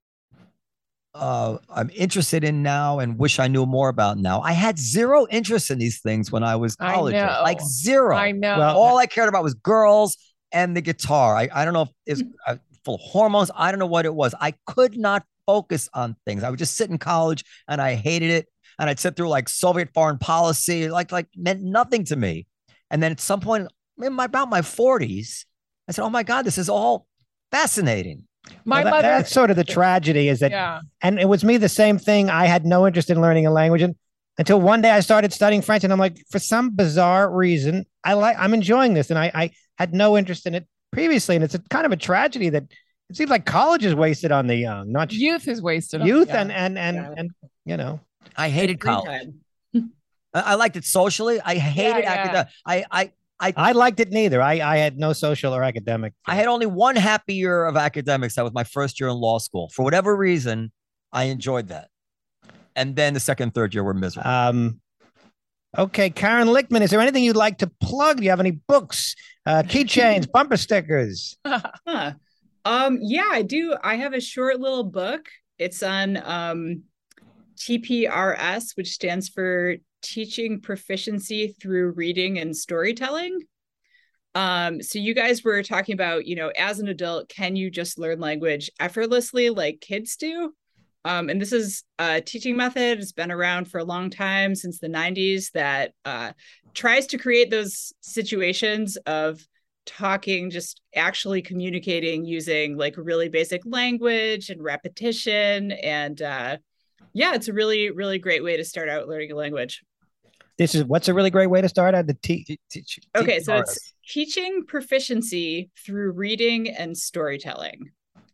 [SPEAKER 2] uh, I'm interested in now and wish I knew more about now. I had zero interest in these things when I was
[SPEAKER 3] I
[SPEAKER 2] college, age,
[SPEAKER 3] know.
[SPEAKER 2] like zero.
[SPEAKER 3] I know.
[SPEAKER 1] Well,
[SPEAKER 2] All I cared about was girls and the guitar. I, I don't know if it's uh, full of hormones. I don't know what it was. I could not focus on things. I would just sit in college and I hated it. And I'd sit through like Soviet foreign policy, like like meant nothing to me. And then at some point in my about my forties, I said, "Oh my God, this is all fascinating."
[SPEAKER 3] My
[SPEAKER 1] Well, that-
[SPEAKER 3] mother.
[SPEAKER 1] That's sort of the tragedy is that,
[SPEAKER 3] Yeah.
[SPEAKER 1] and it was me the same thing. I had no interest in learning a language and, until one day I started studying French, and I'm like, for some bizarre reason, I like, I'm enjoying this, and I, I had no interest in it previously, and it's a kind of a tragedy that it seems like college is wasted on the young, not
[SPEAKER 3] Youth is wasted. on-
[SPEAKER 1] youth,
[SPEAKER 3] yeah.
[SPEAKER 1] and and and
[SPEAKER 5] Yeah.
[SPEAKER 1] and you know.
[SPEAKER 2] I hated
[SPEAKER 5] Free
[SPEAKER 2] college.
[SPEAKER 5] time.
[SPEAKER 2] I, I liked it socially. I hated
[SPEAKER 3] yeah.
[SPEAKER 2] academic. I I
[SPEAKER 1] I liked it neither. I, I had no social or academic.
[SPEAKER 2] I had only one happy year of academics. That was my first year in law school. For whatever reason, I enjoyed that. And then the second and third year were miserable.
[SPEAKER 1] Um, okay, Karen Lichtman, is there anything you'd like to plug? Do you have any books, uh, keychains, bumper stickers?
[SPEAKER 5] Huh. Um, yeah, I do. I have a short little book. It's on um, T P R S, which stands for Teaching Proficiency Through Reading and Storytelling. Um, so you guys were talking about, you know, as an adult, can you just learn language effortlessly like kids do? Um, and this is a teaching method. It's been around for a long time, since the nineties, that uh, tries to create those situations of talking, just actually communicating using like really basic language and repetition. And uh, yeah, it's a really, really great way to start out learning a language.
[SPEAKER 1] This is what's a really great way to start at the T.
[SPEAKER 2] Te- teach-
[SPEAKER 5] Okay, so
[SPEAKER 2] T P R
[SPEAKER 5] it's
[SPEAKER 2] S.
[SPEAKER 5] teaching proficiency through reading and storytelling.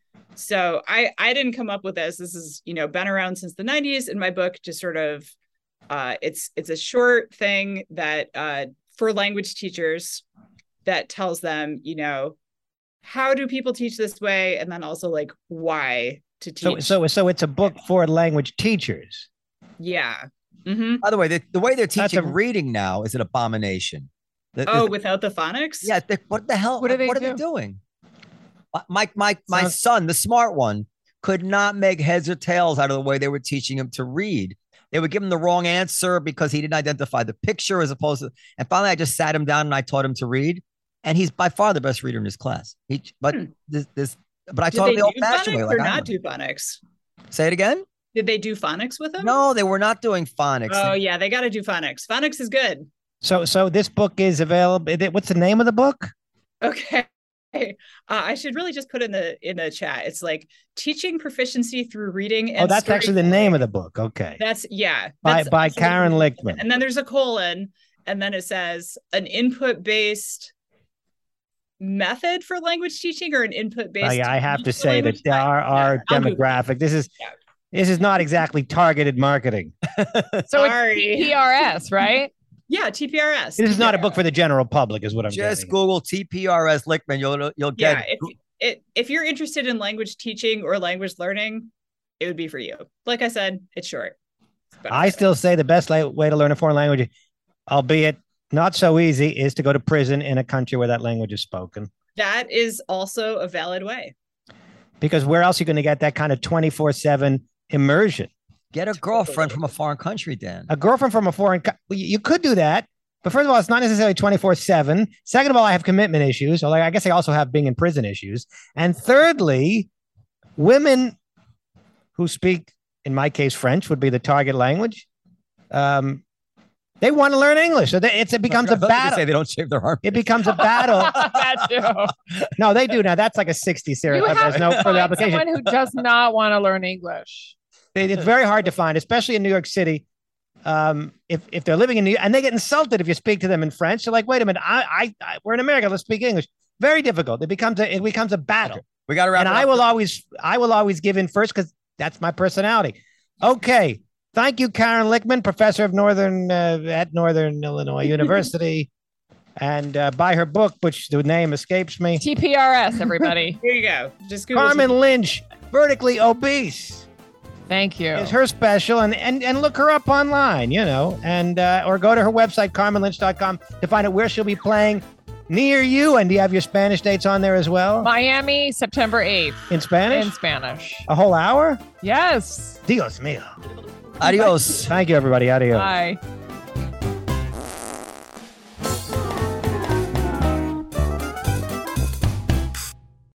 [SPEAKER 5] So I I didn't come up with this. This is, you know, been around since the nineties. In my book, just sort of uh it's it's a short thing that uh for language teachers that tells them, you know, how do people teach this way, and then also like why to teach.
[SPEAKER 1] So so so it's a book for language teachers.
[SPEAKER 5] Yeah. Mm-hmm.
[SPEAKER 2] By the way, the, the way they're
[SPEAKER 1] That's
[SPEAKER 2] teaching
[SPEAKER 1] a-
[SPEAKER 2] reading now is an abomination. The-
[SPEAKER 5] Oh,
[SPEAKER 2] the-
[SPEAKER 5] without the phonics?
[SPEAKER 2] yeah. they- what the hell?
[SPEAKER 3] What do they
[SPEAKER 2] what are
[SPEAKER 3] do?
[SPEAKER 2] they doing? Uh, My my my
[SPEAKER 1] Sounds-
[SPEAKER 2] son, the smart one, could not make heads or tails out of the way they were teaching him to read. They would give him the wrong answer because he didn't identify the picture as opposed to. And finally, I just sat him down and I taught him to read, and he's by far the best reader in his class. He, but
[SPEAKER 5] Hmm.
[SPEAKER 2] this, this, but I
[SPEAKER 5] Did
[SPEAKER 2] taught
[SPEAKER 5] they
[SPEAKER 2] him the
[SPEAKER 5] do
[SPEAKER 2] old-fashioned way.
[SPEAKER 5] phonics
[SPEAKER 2] Like
[SPEAKER 5] or
[SPEAKER 2] I
[SPEAKER 5] not
[SPEAKER 2] learned.
[SPEAKER 5] do phonics?
[SPEAKER 2] Say it again.
[SPEAKER 5] Did they do phonics with him?
[SPEAKER 2] No, they were not doing phonics.
[SPEAKER 5] Oh yeah, they got to do phonics. Phonics is good.
[SPEAKER 1] So so this book is available. is it- What's the name of the book?
[SPEAKER 5] Okay. Uh, I should really just put in the in the chat. It's like teaching proficiency through reading. And
[SPEAKER 1] Oh, that's actually the name of the book. Okay.
[SPEAKER 5] That's yeah.
[SPEAKER 1] By
[SPEAKER 5] that's
[SPEAKER 1] by
[SPEAKER 5] absolutely-
[SPEAKER 1] Karen Lichtman.
[SPEAKER 5] And then there's a colon, and then it says an input based method for language teaching or an input based.
[SPEAKER 1] I, I have to say that our our
[SPEAKER 5] I'll Google it.
[SPEAKER 1] demographic. This is
[SPEAKER 5] Yeah.
[SPEAKER 1] This is not exactly targeted marketing.
[SPEAKER 3] So
[SPEAKER 5] Sorry.
[SPEAKER 3] it's P R S, right?
[SPEAKER 5] Yeah, T P R S.
[SPEAKER 1] This is not a book for the general public, is what I'm
[SPEAKER 2] Just
[SPEAKER 1] getting.
[SPEAKER 2] Google T P R S Lichtman. You'll you'll
[SPEAKER 5] Yeah,
[SPEAKER 2] get.
[SPEAKER 5] if, it, if you're interested in language teaching or language learning, it would be for you. Like I said, it's short. But
[SPEAKER 1] I still say the best la- way to learn a foreign language, albeit not so easy, is to go to prison in a country where that language is spoken.
[SPEAKER 5] that is also a valid way.
[SPEAKER 1] Because where else are you going to get that kind of twenty-four seven immersion?
[SPEAKER 2] Get a girlfriend from a foreign country, Dan.
[SPEAKER 1] A girlfriend from a foreign co- well, you could do that. But first of all, it's not necessarily twenty-four seven. Second of all, I have commitment issues. Although I guess I also have being in prison issues. And thirdly, women who speak, in my case, French would be the target language. Um, they want to learn English. So they, it's, it becomes a
[SPEAKER 2] I thought you were gonna
[SPEAKER 1] battle.
[SPEAKER 2] Say they don't shave their armpits.
[SPEAKER 1] It becomes a battle.
[SPEAKER 3] That too.
[SPEAKER 1] No, they do now. That's like a sixty series.
[SPEAKER 3] You have
[SPEAKER 1] There's no
[SPEAKER 3] to
[SPEAKER 1] further
[SPEAKER 3] find
[SPEAKER 1] application.
[SPEAKER 3] someone who does not want to learn English.
[SPEAKER 1] It- It's very hard to find, especially in New York City. Um, if if they're living in New York, and they get insulted if you speak to them in French, they're like, "Wait a minute, I, I, I we're in America. Let's speak English." Very difficult. It becomes a it becomes a battle,
[SPEAKER 2] We got to wrap
[SPEAKER 1] and
[SPEAKER 2] it
[SPEAKER 1] I
[SPEAKER 2] up.
[SPEAKER 1] will always I will always give in first because that's my personality. Okay, thank you, Karen Lichtman, professor of Northern uh, at Northern Illinois University, and uh, buy her book, which the name escapes me.
[SPEAKER 3] T P R S, everybody.
[SPEAKER 5] Here you go. Just Google
[SPEAKER 1] Carmen
[SPEAKER 5] T P R S.
[SPEAKER 1] Lynch, vertically obese.
[SPEAKER 3] Thank you.
[SPEAKER 1] Is her special, and, and and look her up online, you know, and uh, or go to her website, carmen lynch dot com, to find out where she'll be playing near you. And do you have your Spanish dates on there as well?
[SPEAKER 3] Miami, September eighth.
[SPEAKER 1] In Spanish?
[SPEAKER 3] In Spanish.
[SPEAKER 1] A whole hour?
[SPEAKER 3] Yes.
[SPEAKER 1] Dios mío.
[SPEAKER 2] Adios.
[SPEAKER 1] Thank you, everybody. Adios.
[SPEAKER 3] Bye.